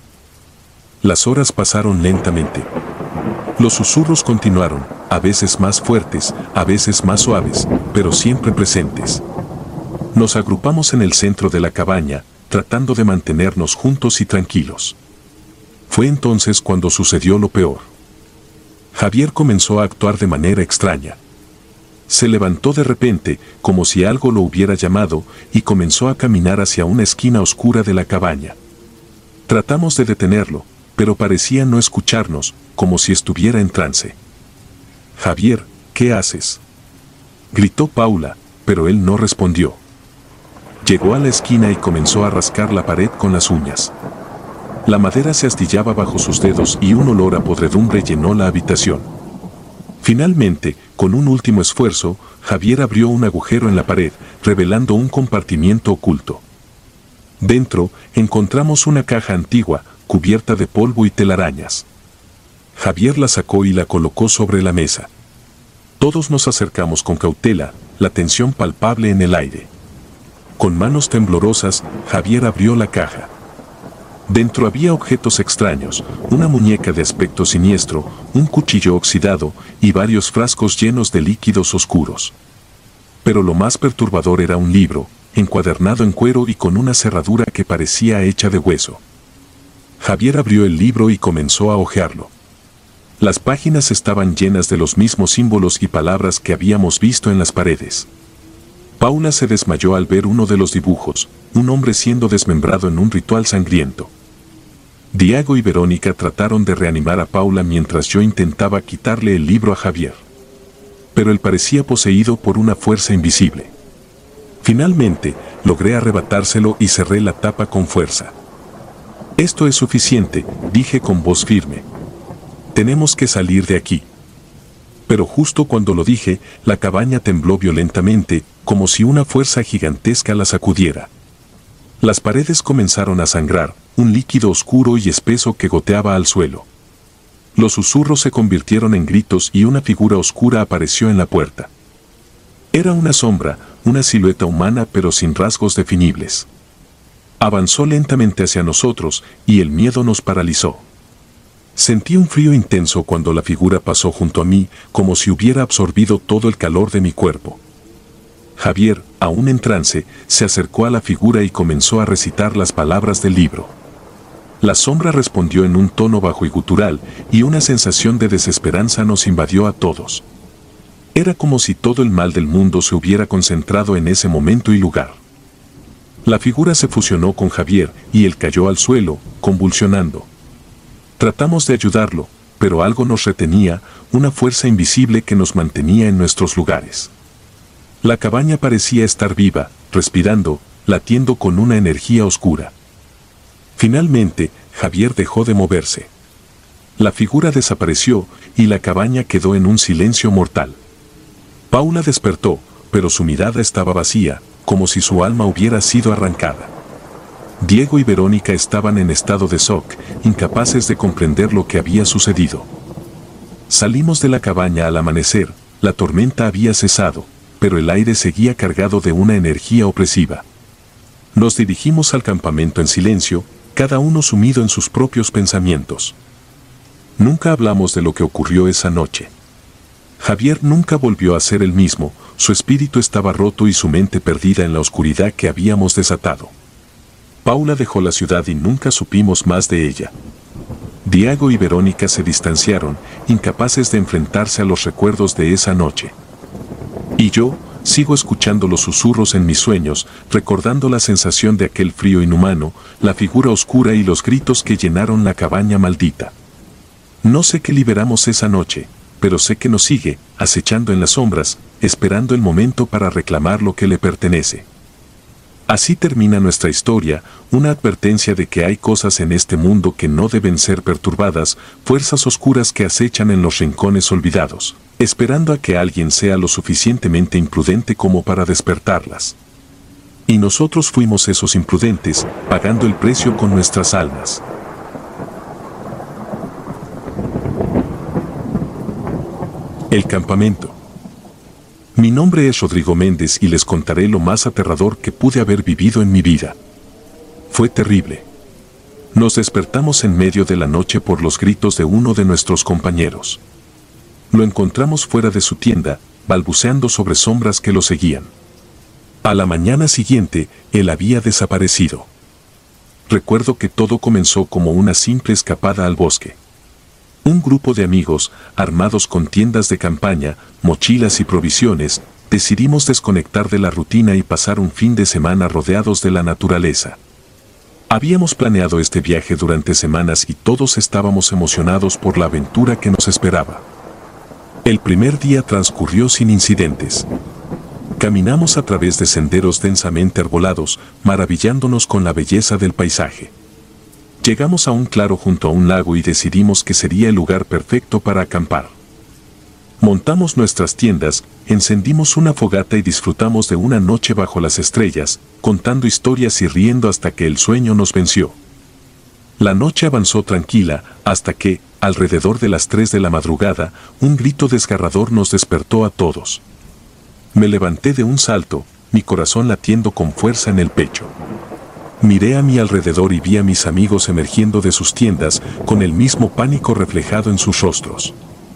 Las horas pasaron lentamente. Los susurros continuaron, a veces más fuertes, a veces más suaves, pero siempre presentes. Nos agrupamos en el centro de la cabaña, tratando de mantenernos juntos y tranquilos. Fue entonces cuando sucedió lo peor. Javier comenzó a actuar de manera extraña. Se levantó de repente, como si algo lo hubiera llamado, y comenzó a caminar hacia una esquina oscura de la cabaña. Tratamos de detenerlo, pero parecía no escucharnos, como si estuviera en trance. «Javier, ¿qué haces?», gritó Paula, pero él no respondió. Llegó a la esquina y comenzó a rascar la pared con las uñas. La madera se astillaba bajo sus dedos y un olor a podredumbre llenó la habitación. Finalmente, con un último esfuerzo, Javier abrió un agujero en la pared, revelando un compartimiento oculto. Dentro, encontramos una caja antigua, cubierta de polvo y telarañas. Javier la sacó y la colocó sobre la mesa. Todos nos acercamos con cautela, la tensión palpable en el aire. Con manos temblorosas, Javier abrió la caja. Dentro había objetos extraños, una muñeca de aspecto siniestro, un cuchillo oxidado y varios frascos llenos de líquidos oscuros. Pero lo más perturbador era un libro, encuadernado en cuero y con una cerradura que parecía hecha de hueso. Javier abrió el libro y comenzó a hojearlo. Las páginas estaban llenas de los mismos símbolos y palabras que habíamos visto en las paredes. Paula se desmayó al ver uno de los dibujos, un hombre siendo desmembrado en un ritual sangriento. Diego y Verónica trataron de reanimar a Paula mientras yo intentaba quitarle el libro a Javier. Pero él parecía poseído por una fuerza invisible. Finalmente, logré arrebatárselo y cerré la tapa con fuerza. «Esto es suficiente», dije con voz firme. «Tenemos que salir de aquí». Pero justo cuando lo dije, la cabaña tembló violentamente, como si una fuerza gigantesca la sacudiera. Las paredes comenzaron a sangrar, un líquido oscuro y espeso que goteaba al suelo. Los susurros se convirtieron en gritos y una figura oscura apareció en la puerta. Era una sombra, una silueta humana pero sin rasgos definibles. Avanzó lentamente hacia nosotros y el miedo nos paralizó. Sentí un frío intenso cuando la figura pasó junto a mí, como si hubiera absorbido todo el calor de mi cuerpo. Javier, aún en trance, se acercó a la figura y comenzó a recitar las palabras del libro. La sombra respondió en un tono bajo y gutural, y una sensación de desesperanza nos invadió a todos. Era como si todo el mal del mundo se hubiera concentrado en ese momento y lugar. La figura se fusionó con Javier y él cayó al suelo, convulsionando. Tratamos de ayudarlo, pero algo nos retenía, una fuerza invisible que nos mantenía en nuestros lugares. La cabaña parecía estar viva, respirando, latiendo con una energía oscura. Finalmente, Javier dejó de moverse. La figura desapareció y la cabaña quedó en un silencio mortal. Paula despertó, pero su mirada estaba vacía, como si su alma hubiera sido arrancada. Diego y Verónica estaban en estado de shock, incapaces de comprender lo que había sucedido. Salimos de la cabaña al amanecer, la tormenta había cesado, pero el aire seguía cargado de una energía opresiva. Nos dirigimos al campamento en silencio, cada uno sumido en sus propios pensamientos. Nunca hablamos de lo que ocurrió esa noche. Javier nunca volvió a ser el mismo, su espíritu estaba roto y su mente perdida en la oscuridad que habíamos desatado. Paula dejó la ciudad y nunca supimos más de ella. Diego y Verónica se distanciaron, incapaces de enfrentarse a los recuerdos de esa noche. Y yo, sigo escuchando los susurros en mis sueños, recordando la sensación de aquel frío inhumano, la figura oscura y los gritos que llenaron la cabaña maldita. No sé qué liberamos esa noche, pero sé que nos sigue, acechando en las sombras, esperando el momento para reclamar lo que le pertenece. Así termina nuestra historia, una advertencia de que hay cosas en este mundo que no deben ser perturbadas, fuerzas oscuras que acechan en los rincones olvidados, esperando a que alguien sea lo suficientemente imprudente como para despertarlas. Y nosotros fuimos esos imprudentes, pagando el precio con nuestras almas. El campamento. Mi nombre es Rodrigo Méndez y les contaré lo más aterrador que pude haber vivido en mi vida. Fue terrible. Nos despertamos en medio de la noche por los gritos de uno de nuestros compañeros. Lo encontramos fuera de su tienda, balbuceando sobre sombras que lo seguían. A la mañana siguiente, él había desaparecido. Recuerdo que todo comenzó como una simple escapada al bosque. Un grupo de amigos, armados con tiendas de campaña, mochilas y provisiones, decidimos desconectar de la rutina y pasar un fin de semana rodeados de la naturaleza. Habíamos planeado este viaje durante semanas y todos estábamos emocionados por la aventura que nos esperaba. El primer día transcurrió sin incidentes. Caminamos a través de senderos densamente arbolados, maravillándonos con la belleza del paisaje. Llegamos a un claro junto a un lago y decidimos que sería el lugar perfecto para acampar. Montamos nuestras tiendas, encendimos una fogata y disfrutamos de una noche bajo las estrellas, contando historias y riendo hasta que el sueño nos venció. La noche avanzó tranquila, hasta que, alrededor de las tres de la madrugada, un grito desgarrador nos despertó a todos. Me levanté de un salto, mi corazón latiendo con fuerza en el pecho. Miré a mi alrededor y vi a mis amigos emergiendo de sus tiendas, con el mismo pánico reflejado en sus rostros.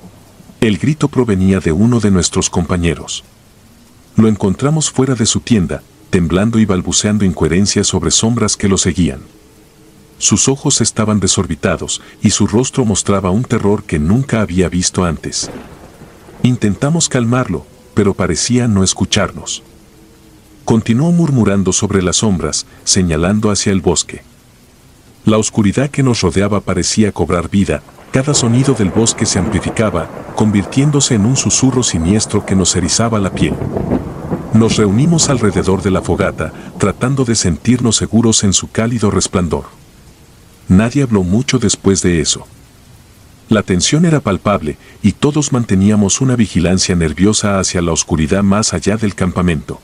El grito provenía de uno de nuestros compañeros. Lo encontramos fuera de su tienda, temblando y balbuceando incoherencias sobre sombras que lo seguían. Sus ojos estaban desorbitados, y su rostro mostraba un terror que nunca había visto antes. Intentamos calmarlo, pero parecía no escucharnos. Continuó murmurando sobre las sombras, señalando hacia el bosque. La oscuridad que nos rodeaba parecía cobrar vida, cada sonido del bosque se amplificaba, convirtiéndose en un susurro siniestro que nos erizaba la piel. Nos reunimos alrededor de la fogata, tratando de sentirnos seguros en su cálido resplandor. Nadie habló mucho después de eso. La tensión era palpable, y todos manteníamos una vigilancia nerviosa hacia la oscuridad más allá del campamento.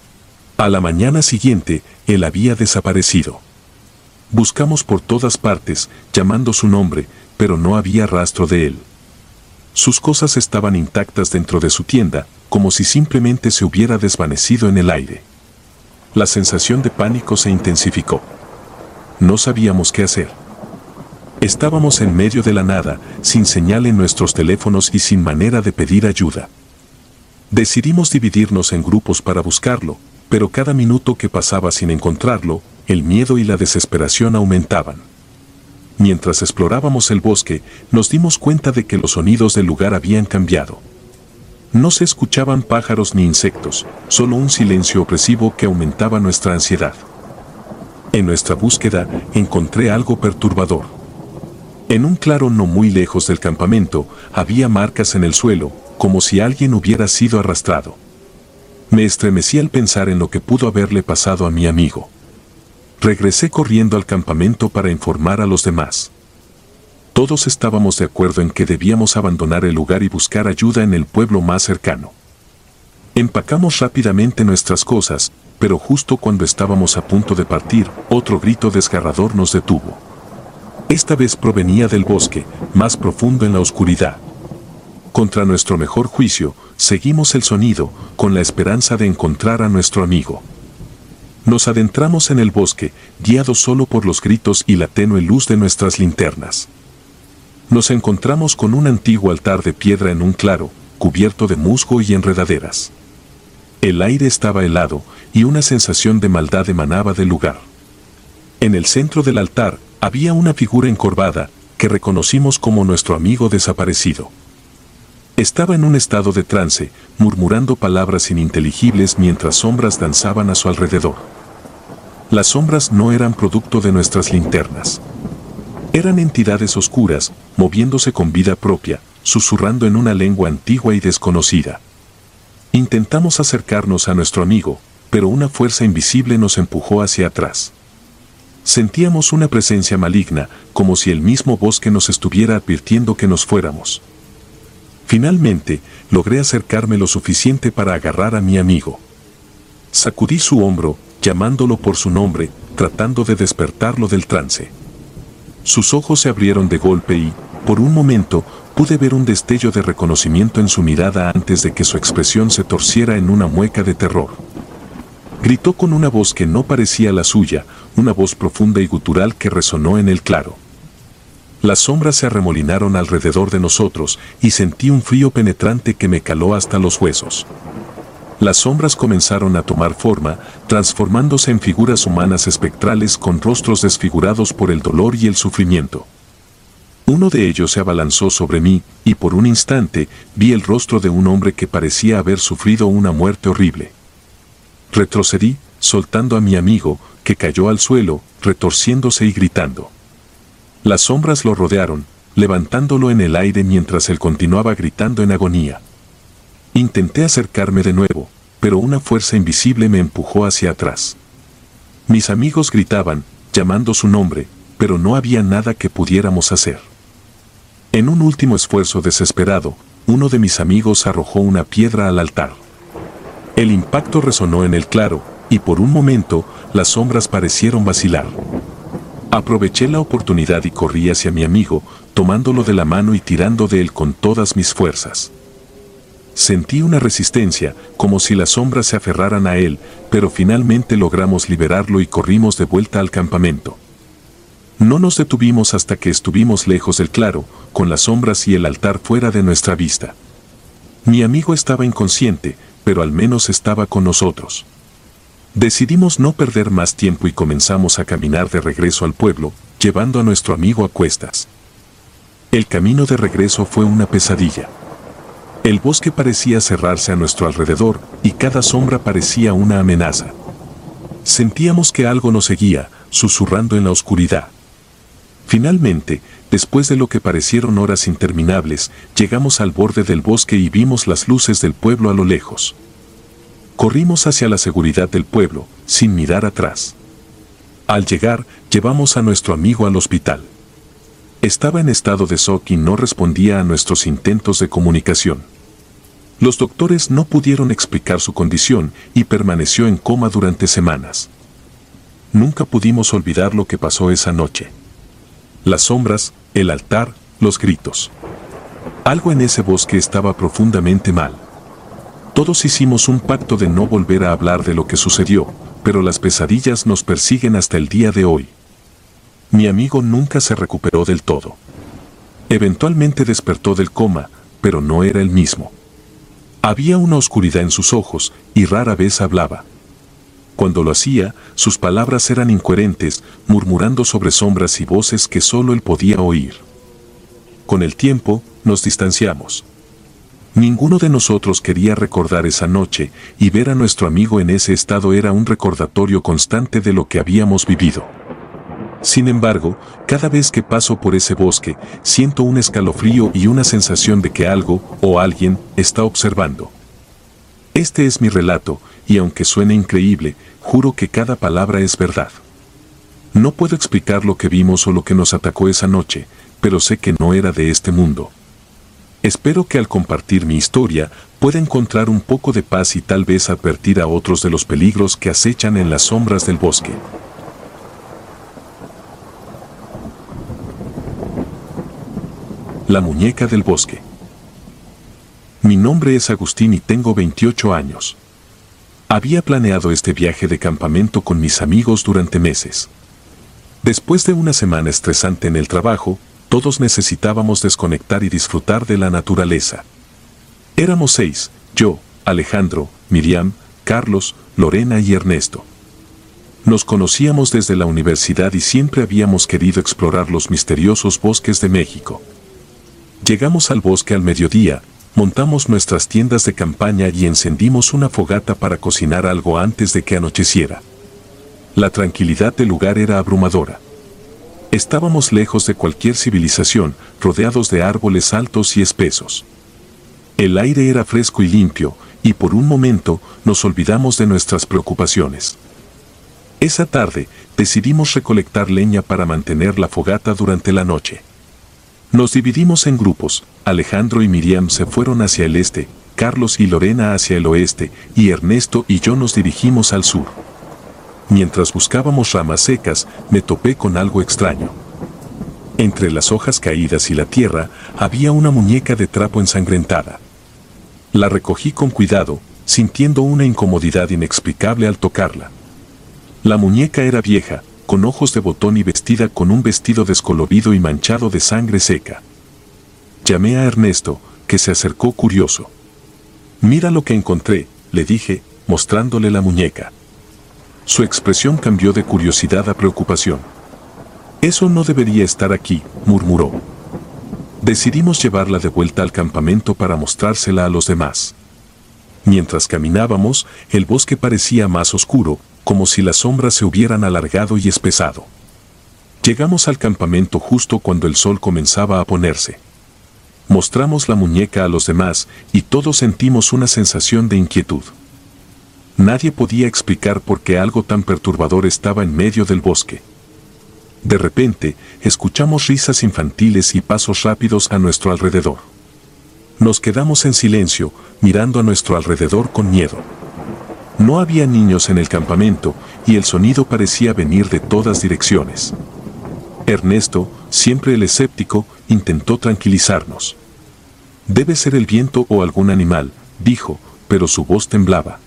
A la mañana siguiente, él había desaparecido. Buscamos por todas partes, llamando su nombre, pero no había rastro de él. Sus cosas estaban intactas dentro de su tienda, como si simplemente se hubiera desvanecido en el aire. La sensación de pánico se intensificó. No sabíamos qué hacer. Estábamos en medio de la nada, sin señal en nuestros teléfonos y sin manera de pedir ayuda. Decidimos dividirnos en grupos para buscarlo, pero cada minuto que pasaba sin encontrarlo, el miedo y la desesperación aumentaban. Mientras explorábamos el bosque, nos dimos cuenta de que los sonidos del lugar habían cambiado. No se escuchaban pájaros ni insectos, solo un silencio opresivo que aumentaba nuestra ansiedad. En nuestra búsqueda, encontré algo perturbador. En un claro no muy lejos del campamento, había marcas en el suelo, como si alguien hubiera sido arrastrado. Me estremecí al pensar en lo que pudo haberle pasado a mi amigo. Regresé corriendo al campamento para informar a los demás. Todos estábamos de acuerdo en que debíamos abandonar el lugar y buscar ayuda en el pueblo más cercano. Empacamos rápidamente nuestras cosas, pero justo cuando estábamos a punto de partir, otro grito desgarrador nos detuvo. Esta vez provenía del bosque, más profundo en la oscuridad. Contra nuestro mejor juicio, seguimos el sonido, con la esperanza de encontrar a nuestro amigo. Nos adentramos en el bosque, guiados solo por los gritos y la tenue luz de nuestras linternas. Nos encontramos con un antiguo altar de piedra en un claro, cubierto de musgo y enredaderas. El aire estaba helado y una sensación de maldad emanaba del lugar. En el centro del altar había una figura encorvada que reconocimos como nuestro amigo desaparecido. Estaba en un estado de trance, murmurando palabras ininteligibles mientras sombras danzaban a su alrededor. Las sombras no eran producto de nuestras linternas. Eran entidades oscuras, moviéndose con vida propia, susurrando en una lengua antigua y desconocida. Intentamos acercarnos a nuestro amigo, pero una fuerza invisible nos empujó hacia atrás. Sentíamos una presencia maligna, como si el mismo bosque nos estuviera advirtiendo que nos fuéramos. Finalmente, logré acercarme lo suficiente para agarrar a mi amigo. Sacudí su hombro, llamándolo por su nombre, tratando de despertarlo del trance. Sus ojos se abrieron de golpe y, por un momento, pude ver un destello de reconocimiento en su mirada antes de que su expresión se torciera en una mueca de terror. Gritó con una voz que no parecía la suya, una voz profunda y gutural que resonó en el claro. Las sombras se arremolinaron alrededor de nosotros y sentí un frío penetrante que me caló hasta los huesos. Las sombras comenzaron a tomar forma, transformándose en figuras humanas espectrales con rostros desfigurados por el dolor y el sufrimiento. Uno de ellos se abalanzó sobre mí, y por un instante vi el rostro de un hombre que parecía haber sufrido una muerte horrible. Retrocedí, soltando a mi amigo, que cayó al suelo, retorciéndose y gritando. Las sombras lo rodearon, levantándolo en el aire mientras él continuaba gritando en agonía. Intenté acercarme de nuevo, pero una fuerza invisible me empujó hacia atrás. Mis amigos gritaban, llamando su nombre, pero no había nada que pudiéramos hacer. En un último esfuerzo desesperado, uno de mis amigos arrojó una piedra al altar. El impacto resonó en el claro, y por un momento, las sombras parecieron vacilar. Aproveché la oportunidad y corrí hacia mi amigo, tomándolo de la mano y tirando de él con todas mis fuerzas. Sentí una resistencia, como si las sombras se aferraran a él, pero finalmente logramos liberarlo y corrimos de vuelta al campamento. No nos detuvimos hasta que estuvimos lejos del claro, con las sombras y el altar fuera de nuestra vista. Mi amigo estaba inconsciente, pero al menos estaba con nosotros. Decidimos no perder más tiempo y comenzamos a caminar de regreso al pueblo, llevando a nuestro amigo a cuestas. El camino de regreso fue una pesadilla. El bosque parecía cerrarse a nuestro alrededor, y cada sombra parecía una amenaza. Sentíamos que algo nos seguía, susurrando en la oscuridad. Finalmente, después de lo que parecieron horas interminables, llegamos al borde del bosque y vimos las luces del pueblo a lo lejos. Corrimos hacia la seguridad del pueblo, sin mirar atrás. Al llegar, llevamos a nuestro amigo al hospital. Estaba en estado de shock y no respondía a nuestros intentos de comunicación. Los doctores no pudieron explicar su condición y permaneció en coma durante semanas. Nunca pudimos olvidar lo que pasó esa noche. Las sombras, el altar, los gritos. Algo en ese bosque estaba profundamente mal. Todos hicimos un pacto de no volver a hablar de lo que sucedió, pero las pesadillas nos persiguen hasta el día de hoy. Mi amigo nunca se recuperó del todo. Eventualmente despertó del coma, pero no era el mismo. Había una oscuridad en sus ojos y rara vez hablaba. Cuando lo hacía, sus palabras eran incoherentes, murmurando sobre sombras y voces que solo él podía oír. Con el tiempo, nos distanciamos. Ninguno de nosotros quería recordar esa noche, y ver a nuestro amigo en ese estado era un recordatorio constante de lo que habíamos vivido. Sin embargo, cada vez que paso por ese bosque, siento un escalofrío y una sensación de que algo, o alguien, está observando. Este es mi relato, y aunque suene increíble, juro que cada palabra es verdad. No puedo explicar lo que vimos o lo que nos atacó esa noche, pero sé que no era de este mundo. Espero que al compartir mi historia, pueda encontrar un poco de paz y tal vez advertir a otros de los peligros que acechan en las sombras del bosque. La muñeca del bosque. Mi nombre es Agustín y tengo veintiocho años. Había planeado este viaje de campamento con mis amigos durante meses. Después de una semana estresante en el trabajo, todos necesitábamos desconectar y disfrutar de la naturaleza. Éramos seis, yo, Alejandro, Miriam, Carlos, Lorena y Ernesto. Nos conocíamos desde la universidad y siempre habíamos querido explorar los misteriosos bosques de México. Llegamos al bosque al mediodía, montamos nuestras tiendas de campaña y encendimos una fogata para cocinar algo antes de que anocheciera. La tranquilidad del lugar era abrumadora. Estábamos lejos de cualquier civilización, rodeados de árboles altos y espesos. El aire era fresco y limpio, y por un momento nos olvidamos de nuestras preocupaciones. Esa tarde, decidimos recolectar leña para mantener la fogata durante la noche. Nos dividimos en grupos, Alejandro y Miriam se fueron hacia el este, Carlos y Lorena hacia el oeste, y Ernesto y yo nos dirigimos al sur. Mientras buscábamos ramas secas, me topé con algo extraño. Entre las hojas caídas y la tierra, había una muñeca de trapo ensangrentada. La recogí con cuidado, sintiendo una incomodidad inexplicable al tocarla. La muñeca era vieja, con ojos de botón y vestida con un vestido descolorido y manchado de sangre seca. Llamé a Ernesto, que se acercó curioso. «Mira lo que encontré», le dije, mostrándole la muñeca. Su expresión cambió de curiosidad a preocupación. «Eso no debería estar aquí», murmuró. Decidimos llevarla de vuelta al campamento para mostrársela a los demás. Mientras caminábamos, el bosque parecía más oscuro, como si las sombras se hubieran alargado y espesado. Llegamos al campamento justo cuando el sol comenzaba a ponerse. Mostramos la muñeca a los demás y todos sentimos una sensación de inquietud. Nadie podía explicar por qué algo tan perturbador estaba en medio del bosque. De repente, escuchamos risas infantiles y pasos rápidos a nuestro alrededor. Nos quedamos en silencio, mirando a nuestro alrededor con miedo. No había niños en el campamento y el sonido parecía venir de todas direcciones. Ernesto, siempre el escéptico, intentó tranquilizarnos. «Debe ser el viento o algún animal», dijo, pero su voz temblaba.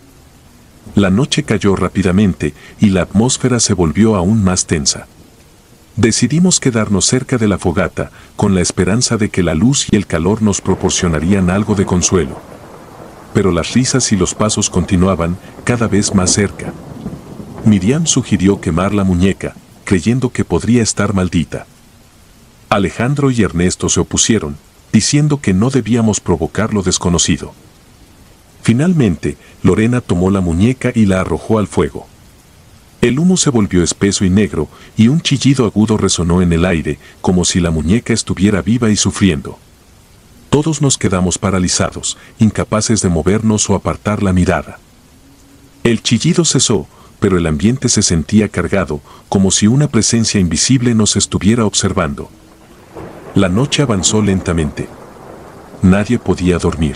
La noche cayó rápidamente y la atmósfera se volvió aún más tensa. Decidimos quedarnos cerca de la fogata, con la esperanza de que la luz y el calor nos proporcionarían algo de consuelo. Pero las risas y los pasos continuaban, cada vez más cerca. Miriam sugirió quemar la muñeca, creyendo que podría estar maldita. Alejandro y Ernesto se opusieron, diciendo que no debíamos provocar lo desconocido. Finalmente, Lorena tomó la muñeca y la arrojó al fuego. El humo se volvió espeso y negro, y un chillido agudo resonó en el aire, como si la muñeca estuviera viva y sufriendo. Todos nos quedamos paralizados, incapaces de movernos o apartar la mirada. El chillido cesó, pero el ambiente se sentía cargado, como si una presencia invisible nos estuviera observando. La noche avanzó lentamente. Nadie podía dormir.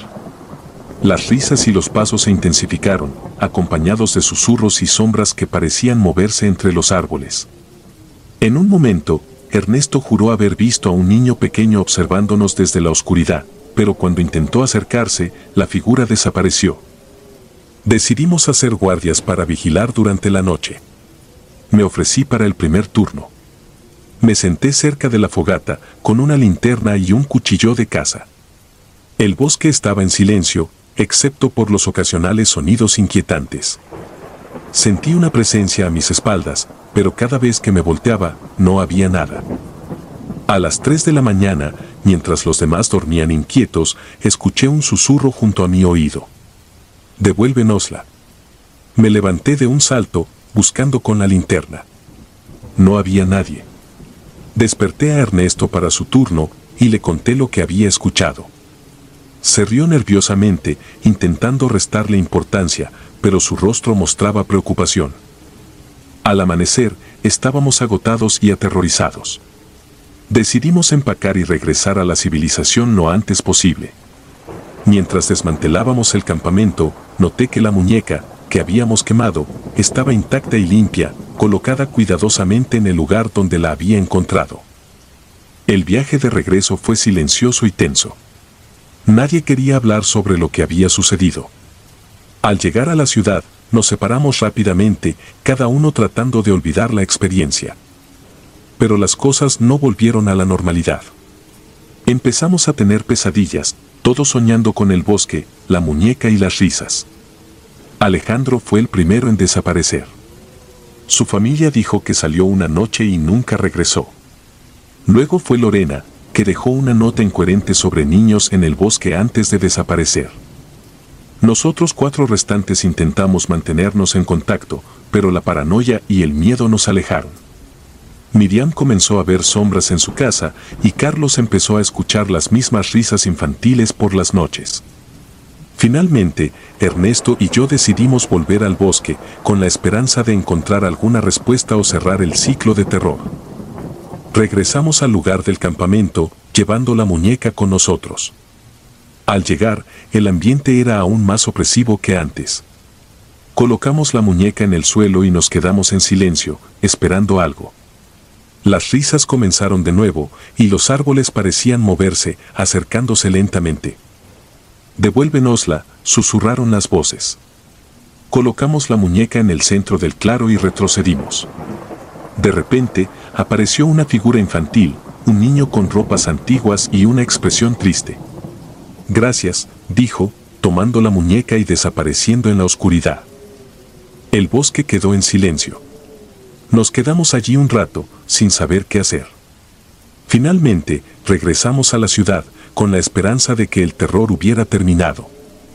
Las risas y los pasos se intensificaron, acompañados de susurros y sombras que parecían moverse entre los árboles. En un momento, Ernesto juró haber visto a un niño pequeño observándonos desde la oscuridad, pero cuando intentó acercarse, la figura desapareció. Decidimos hacer guardias para vigilar durante la noche. Me ofrecí para el primer turno. Me senté cerca de la fogata, con una linterna y un cuchillo de caza. El bosque estaba en silencio, excepto por los ocasionales sonidos inquietantes. Sentí una presencia a mis espaldas, pero cada vez que me volteaba, no había nada. A las tres de la mañana, mientras los demás dormían inquietos, escuché un susurro junto a mi oído. «Devuélvenosla». Me levanté de un salto, buscando con la linterna. no había nadie. Desperté a Ernesto para su turno y le conté lo que había escuchado. Se rió nerviosamente, intentando restarle importancia, pero su rostro mostraba preocupación. Al amanecer, estábamos agotados y aterrorizados. Decidimos empacar y regresar a la civilización lo antes posible. Mientras desmantelábamos el campamento, noté que la muñeca, que habíamos quemado, estaba intacta y limpia, colocada cuidadosamente en el lugar donde la había encontrado. El viaje de regreso fue silencioso y tenso. Nadie quería hablar sobre lo que había sucedido. Al llegar a la ciudad, nos separamos rápidamente, cada uno tratando de olvidar la experiencia. Pero las cosas no volvieron a la normalidad. Empezamos a tener pesadillas, todos soñando con el bosque, la muñeca y las risas. Alejandro fue el primero en desaparecer. Su familia dijo que salió una noche y nunca regresó. Luego fue Lorena, que dejó una nota incoherente sobre niños en el bosque antes de desaparecer. Nosotros cuatro restantes intentamos mantenernos en contacto, pero la paranoia y el miedo nos alejaron. Miriam comenzó a ver sombras en su casa y Carlos empezó a escuchar las mismas risas infantiles por las noches. Finalmente, Ernesto y yo decidimos volver al bosque con la esperanza de encontrar alguna respuesta o cerrar el ciclo de terror. Regresamos al lugar del campamento, llevando la muñeca con nosotros. Al llegar, el ambiente era aún más opresivo que antes. Colocamos la muñeca en el suelo y nos quedamos en silencio, esperando algo. Las risas comenzaron de nuevo, y los árboles parecían moverse, acercándose lentamente. «Devuélvenosla», susurraron las voces. Colocamos la muñeca en el centro del claro y retrocedimos. De repente, apareció una figura infantil, un niño con ropas antiguas y una expresión triste. «Gracias», dijo, tomando la muñeca y desapareciendo en la oscuridad. El bosque quedó en silencio. Nos quedamos allí un rato, sin saber qué hacer. Finalmente, regresamos a la ciudad, con la esperanza de que el terror hubiera terminado.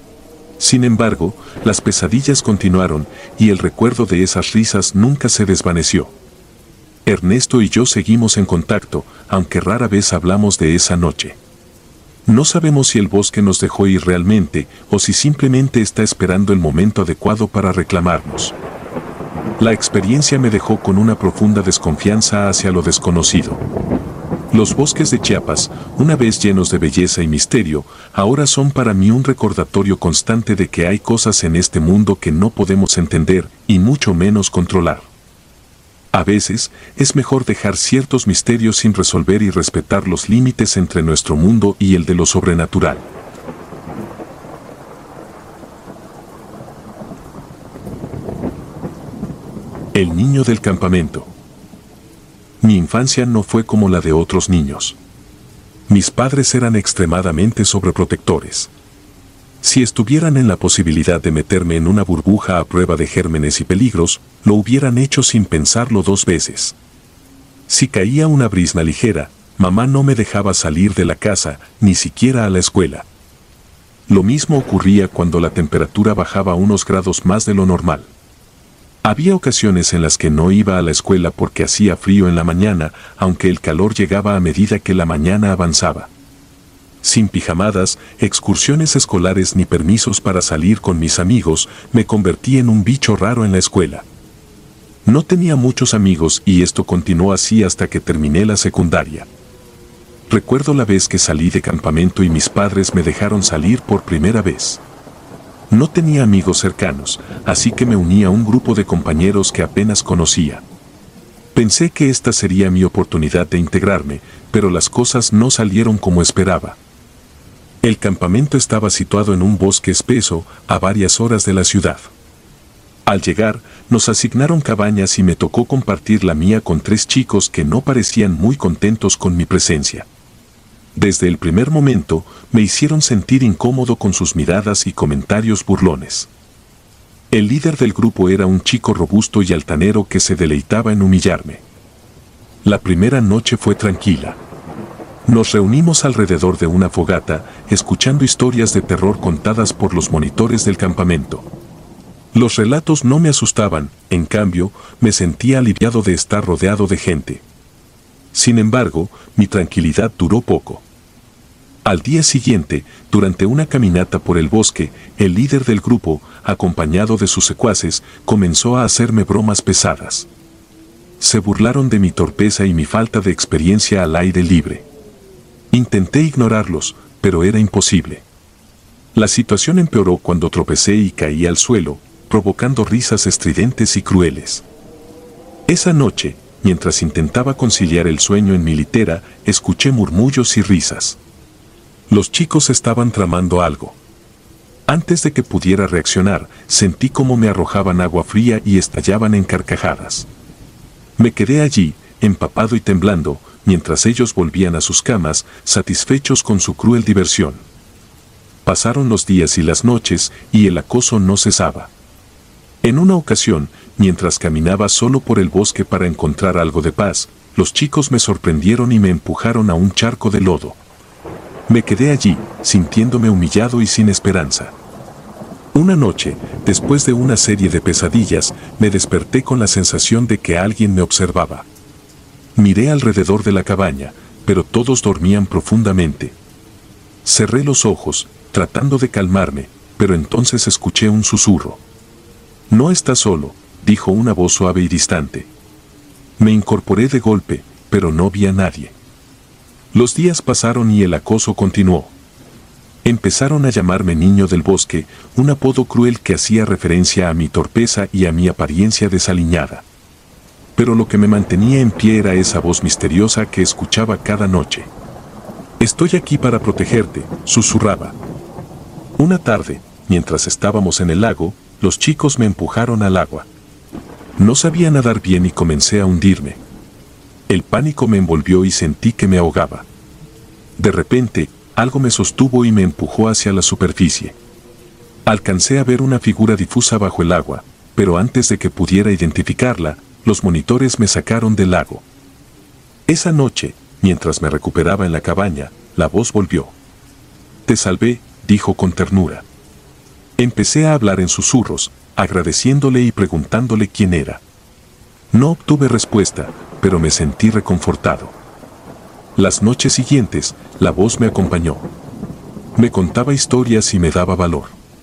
Sin embargo, las pesadillas continuaron, y el recuerdo de esas risas nunca se desvaneció. Ernesto y yo seguimos en contacto, aunque rara vez hablamos de esa noche. No sabemos si el bosque nos dejó ir realmente, o si simplemente está esperando el momento adecuado para reclamarnos. La experiencia me dejó con una profunda desconfianza hacia lo desconocido. Los bosques de Chiapas, una vez llenos de belleza y misterio, ahora son para mí un recordatorio constante de que hay cosas en este mundo que no podemos entender, y mucho menos controlar. A veces, es mejor dejar ciertos misterios sin resolver y respetar los límites entre nuestro mundo y el de lo sobrenatural. El niño del campamento. Mi infancia no fue como la de otros niños. Mis padres eran extremadamente sobreprotectores. Si estuvieran en la posibilidad de meterme en una burbuja a prueba de gérmenes y peligros, lo hubieran hecho sin pensarlo dos veces. Si caía una brisna ligera, mamá no me dejaba salir de la casa, ni siquiera a la escuela. Lo mismo ocurría cuando la temperatura bajaba unos grados más de lo normal. Había ocasiones en las que no iba a la escuela porque hacía frío en la mañana, aunque el calor llegaba a medida que la mañana avanzaba. Sin pijamadas, excursiones escolares ni permisos para salir con mis amigos, me convertí en un bicho raro en la escuela. No tenía muchos amigos y esto continuó así hasta que terminé la secundaria. Recuerdo la vez que salí de campamento y mis padres me dejaron salir por primera vez. No tenía amigos cercanos, así que me uní a un grupo de compañeros que apenas conocía. Pensé que esta sería mi oportunidad de integrarme, pero las cosas no salieron como esperaba. El campamento estaba situado en un bosque espeso, a varias horas de la ciudad. Al llegar, nos asignaron cabañas y me tocó compartir la mía con tres chicos que no parecían muy contentos con mi presencia. Desde el primer momento, me hicieron sentir incómodo con sus miradas y comentarios burlones. El líder del grupo era un chico robusto y altanero que se deleitaba en humillarme. La primera noche fue tranquila. Nos reunimos alrededor de una fogata, escuchando historias de terror contadas por los monitores del campamento. Los relatos no me asustaban, en cambio, me sentía aliviado de estar rodeado de gente. Sin embargo, mi tranquilidad duró poco. Al día siguiente, durante una caminata por el bosque, el líder del grupo, acompañado de sus secuaces, comenzó a hacerme bromas pesadas. Se burlaron de mi torpeza y mi falta de experiencia al aire libre. Intenté ignorarlos, pero era imposible. La situación empeoró cuando tropecé y caí al suelo, provocando risas estridentes y crueles. Esa noche, mientras intentaba conciliar el sueño en mi litera, escuché murmullos y risas. Los chicos estaban tramando algo. Antes de que pudiera reaccionar, sentí cómo me arrojaban agua fría y estallaban en carcajadas. Me quedé allí, empapado y temblando, mientras ellos volvían a sus camas, satisfechos con su cruel diversión. Pasaron los días y las noches, y el acoso no cesaba. En una ocasión, mientras caminaba solo por el bosque para encontrar algo de paz, los chicos me sorprendieron y me empujaron a un charco de lodo. Me quedé allí, sintiéndome humillado y sin esperanza. Una noche, después de una serie de pesadillas, me desperté con la sensación de que alguien me observaba. Miré alrededor de la cabaña, pero todos dormían profundamente. Cerré los ojos, tratando de calmarme, pero entonces escuché un susurro. «No estás solo», dijo una voz suave y distante. Me incorporé de golpe, pero no vi a nadie. Los días pasaron y el acoso continuó. Empezaron a llamarme Niño del Bosque, un apodo cruel que hacía referencia a mi torpeza y a mi apariencia desaliñada. Pero lo que me mantenía en pie era esa voz misteriosa que escuchaba cada noche. «Estoy aquí para protegerte», susurraba. Una tarde, mientras estábamos en el lago, los chicos me empujaron al agua. No sabía nadar bien y comencé a hundirme. El pánico me envolvió y sentí que me ahogaba. De repente, algo me sostuvo y me empujó hacia la superficie. Alcancé a ver una figura difusa bajo el agua, pero antes de que pudiera identificarla, los monitores me sacaron del lago. Esa noche, mientras me recuperaba en la cabaña, la voz volvió. «Te salvé», dijo con ternura. Empecé a hablar en susurros, agradeciéndole y preguntándole quién era. No obtuve respuesta, pero me sentí reconfortado. Las noches siguientes, la voz me acompañó. Me contaba historias y me daba valor.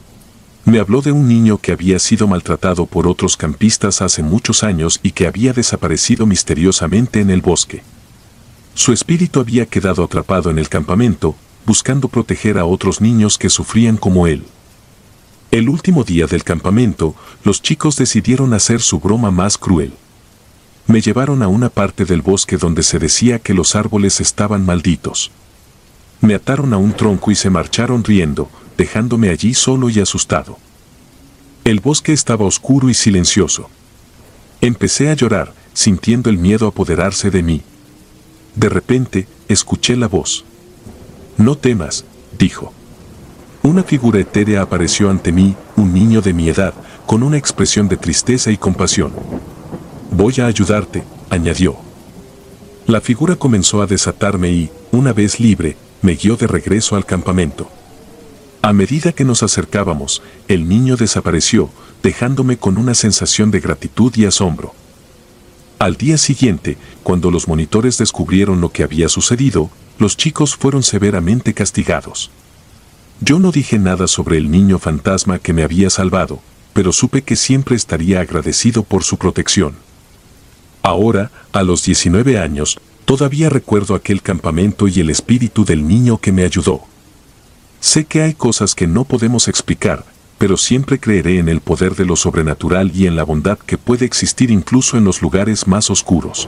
Me habló de un niño que había sido maltratado por otros campistas hace muchos años y que había desaparecido misteriosamente en el bosque. Su espíritu había quedado atrapado en el campamento, buscando proteger a otros niños que sufrían como él. El último día del campamento, los chicos decidieron hacer su broma más cruel. Me llevaron a una parte del bosque donde se decía que los árboles estaban malditos. Me ataron a un tronco y se marcharon riendo, dejándome allí solo y asustado. El bosque estaba oscuro y silencioso. Empecé a llorar, sintiendo el miedo apoderarse de mí. De repente, escuché la voz. «No temas», dijo. Una figura etérea apareció ante mí, un niño de mi edad, con una expresión de tristeza y compasión. «Voy a ayudarte», añadió. La figura comenzó a desatarme y, una vez libre, me guió de regreso al campamento. A medida que nos acercábamos, el niño desapareció, dejándome con una sensación de gratitud y asombro. Al día siguiente, cuando los monitores descubrieron lo que había sucedido, los chicos fueron severamente castigados. Yo no dije nada sobre el niño fantasma que me había salvado, pero supe que siempre estaría agradecido por su protección. Ahora, a los diecinueve años, todavía recuerdo aquel campamento y el espíritu del niño que me ayudó. Sé que hay cosas que no podemos explicar, pero siempre creeré en el poder de lo sobrenatural y en la bondad que puede existir incluso en los lugares más oscuros.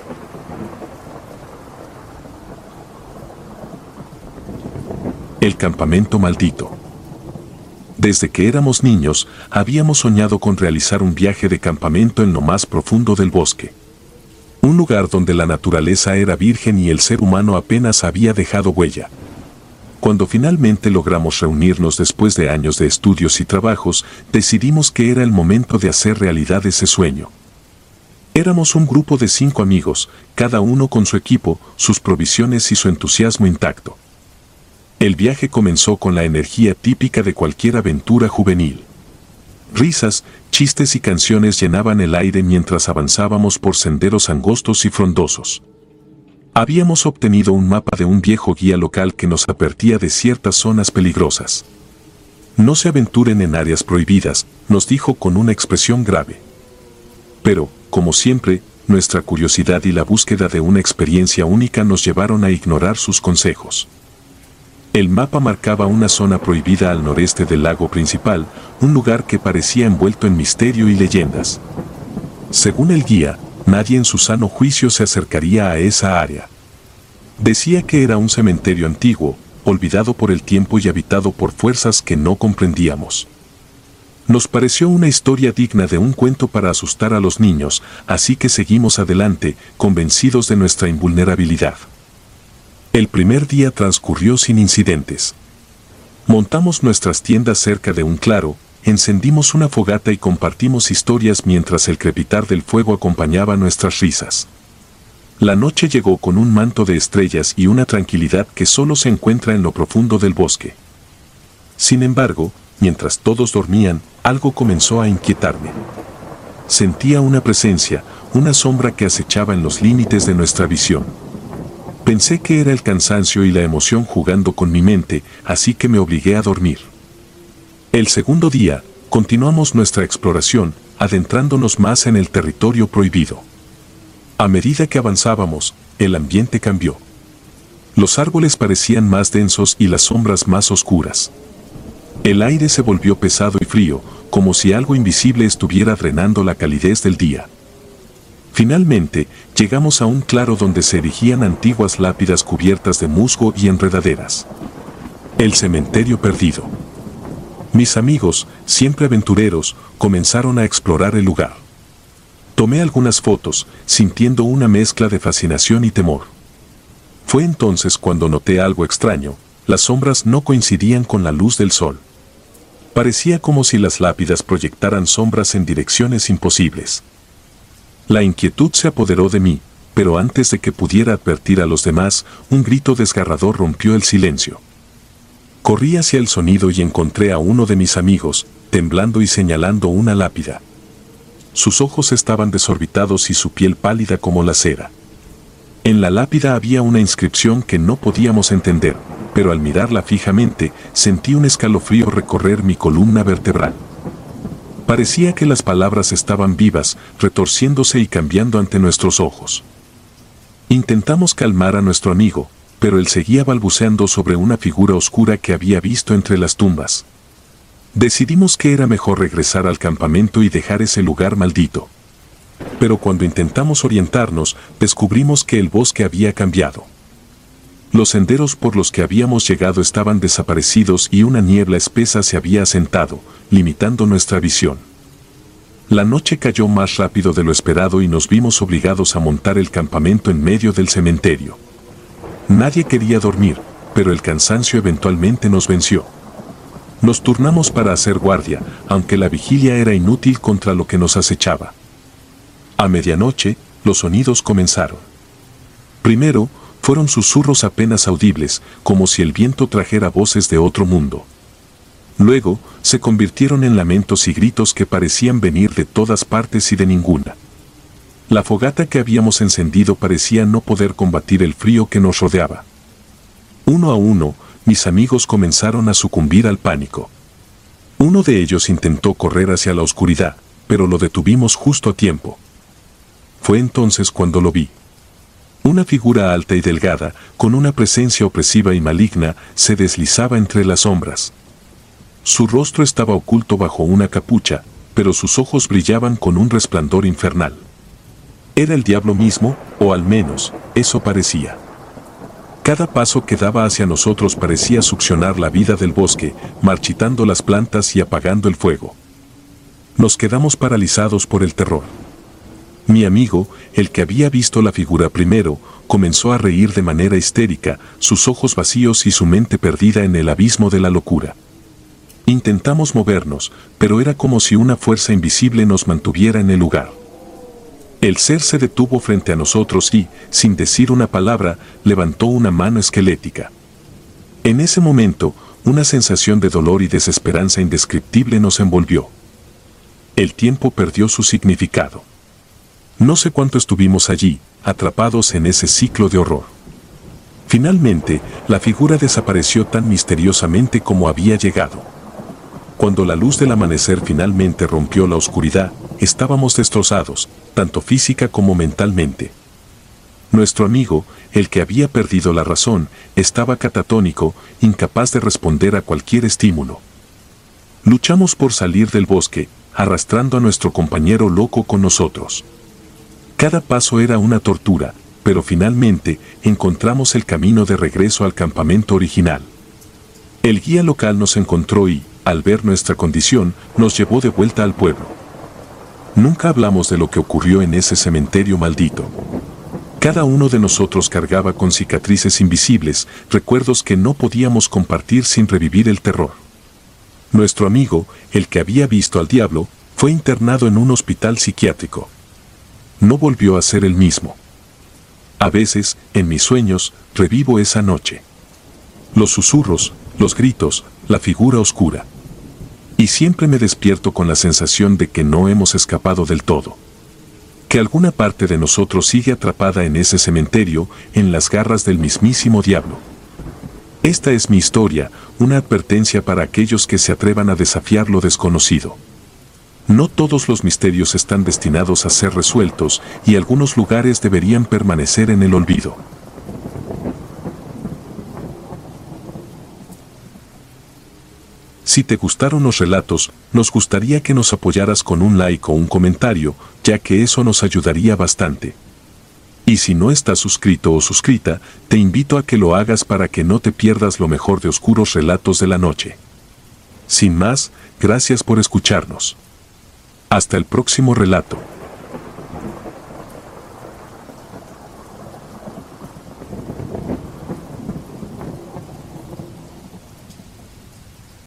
El campamento maldito. Desde que éramos niños, habíamos soñado con realizar un viaje de campamento en lo más profundo del bosque. Un lugar donde la naturaleza era virgen y el ser humano apenas había dejado huella. Cuando finalmente logramos reunirnos después de años de estudios y trabajos, decidimos que era el momento de hacer realidad ese sueño. Éramos un grupo de cinco amigos, cada uno con su equipo, sus provisiones y su entusiasmo intacto. El viaje comenzó con la energía típica de cualquier aventura juvenil. Risas, chistes y canciones llenaban el aire mientras avanzábamos por senderos angostos y frondosos. Habíamos obtenido un mapa de un viejo guía local que nos advertía de ciertas zonas peligrosas. No se aventuren en áreas prohibidas, nos dijo con una expresión grave. Pero, como siempre, nuestra curiosidad y la búsqueda de una experiencia única nos llevaron a ignorar sus consejos. El mapa marcaba una zona prohibida al noreste del lago principal, un lugar que parecía envuelto en misterio y leyendas. Según el guía, nadie en su sano juicio se acercaría a esa área. Decía que era un cementerio antiguo, olvidado por el tiempo y habitado por fuerzas que no comprendíamos. Nos pareció una historia digna de un cuento para asustar a los niños, así que seguimos adelante, convencidos de nuestra invulnerabilidad. El primer día transcurrió sin incidentes. Montamos nuestras tiendas cerca de un claro, encendimos una fogata y compartimos historias mientras el crepitar del fuego acompañaba nuestras risas. La noche llegó con un manto de estrellas y una tranquilidad que solo se encuentra en lo profundo del bosque. Sin embargo, mientras todos dormían, algo comenzó a inquietarme. Sentía una presencia, una sombra que acechaba en los límites de nuestra visión. Pensé que era el cansancio y la emoción jugando con mi mente, así que me obligué a dormir. El segundo día, continuamos nuestra exploración, adentrándonos más en el territorio prohibido. A medida que avanzábamos, el ambiente cambió. Los árboles parecían más densos y las sombras más oscuras. El aire se volvió pesado y frío, como si algo invisible estuviera drenando la calidez del día. Finalmente, llegamos a un claro donde se erigían antiguas lápidas cubiertas de musgo y enredaderas. El cementerio perdido. Mis amigos, siempre aventureros, comenzaron a explorar el lugar. Tomé algunas fotos, sintiendo una mezcla de fascinación y temor. Fue entonces cuando noté algo extraño: las sombras no coincidían con la luz del sol. Parecía como si las lápidas proyectaran sombras en direcciones imposibles. La inquietud se apoderó de mí, pero antes de que pudiera advertir a los demás, un grito desgarrador rompió el silencio. Corrí hacia el sonido y encontré a uno de mis amigos, temblando y señalando una lápida. Sus ojos estaban desorbitados y su piel pálida como la cera. En la lápida había una inscripción que no podíamos entender, pero al mirarla fijamente, sentí un escalofrío recorrer mi columna vertebral. Parecía que las palabras estaban vivas, retorciéndose y cambiando ante nuestros ojos. Intentamos calmar a nuestro amigo, pero él seguía balbuceando sobre una figura oscura que había visto entre las tumbas. Decidimos que era mejor regresar al campamento y dejar ese lugar maldito. Pero cuando intentamos orientarnos, descubrimos que el bosque había cambiado. Los senderos por los que habíamos llegado estaban desaparecidos y una niebla espesa se había asentado, limitando nuestra visión. La noche cayó más rápido de lo esperado y nos vimos obligados a montar el campamento en medio del cementerio. Nadie quería dormir, pero el cansancio eventualmente nos venció. Nos turnamos para hacer guardia, aunque la vigilia era inútil contra lo que nos acechaba. A medianoche, los sonidos comenzaron. Primero, fueron susurros apenas audibles, como si el viento trajera voces de otro mundo. Luego, se convirtieron en lamentos y gritos que parecían venir de todas partes y de ninguna. La fogata que habíamos encendido parecía no poder combatir el frío que nos rodeaba. Uno a uno, mis amigos comenzaron a sucumbir al pánico. Uno de ellos intentó correr hacia la oscuridad, pero lo detuvimos justo a tiempo. Fue entonces cuando lo vi. Una figura alta y delgada, con una presencia opresiva y maligna, se deslizaba entre las sombras. Su rostro estaba oculto bajo una capucha, pero sus ojos brillaban con un resplandor infernal. Era el diablo mismo, o al menos, eso parecía. Cada paso que daba hacia nosotros parecía succionar la vida del bosque, marchitando las plantas y apagando el fuego. Nos quedamos paralizados por el terror. Mi amigo, el que había visto la figura primero, comenzó a reír de manera histérica, sus ojos vacíos y su mente perdida en el abismo de la locura. Intentamos movernos, pero era como si una fuerza invisible nos mantuviera en el lugar. El ser se detuvo frente a nosotros y, sin decir una palabra, levantó una mano esquelética. En ese momento, una sensación de dolor y desesperanza indescriptible nos envolvió. El tiempo perdió su significado. No sé cuánto estuvimos allí, atrapados en ese ciclo de horror. Finalmente, la figura desapareció tan misteriosamente como había llegado. Cuando la luz del amanecer finalmente rompió la oscuridad, estábamos destrozados, tanto física como mentalmente. Nuestro amigo, el que había perdido la razón, estaba catatónico, incapaz de responder a cualquier estímulo. Luchamos por salir del bosque, arrastrando a nuestro compañero loco con nosotros. Cada paso era una tortura, pero finalmente encontramos el camino de regreso al campamento original. El guía local nos encontró y, al ver nuestra condición, nos llevó de vuelta al pueblo. Nunca hablamos de lo que ocurrió en ese cementerio maldito. Cada uno de nosotros cargaba con cicatrices invisibles, recuerdos que no podíamos compartir sin revivir el terror. Nuestro amigo, el que había visto al diablo, fue internado en un hospital psiquiátrico. No volvió a ser el mismo. A veces, en mis sueños, revivo esa noche. Los susurros, los gritos, la figura oscura. Y siempre me despierto con la sensación de que no hemos escapado del todo. Que alguna parte de nosotros sigue atrapada en ese cementerio, en las garras del mismísimo diablo. Esta es mi historia, una advertencia para aquellos que se atrevan a desafiar lo desconocido. No todos los misterios están destinados a ser resueltos y algunos lugares deberían permanecer en el olvido. Si te gustaron los relatos, nos gustaría que nos apoyaras con un like o un comentario, ya que eso nos ayudaría bastante. Y si no estás suscrito o suscrita, te invito a que lo hagas para que no te pierdas lo mejor de Oscuros Relatos de la Noche. Sin más, gracias por escucharnos. Hasta el próximo relato.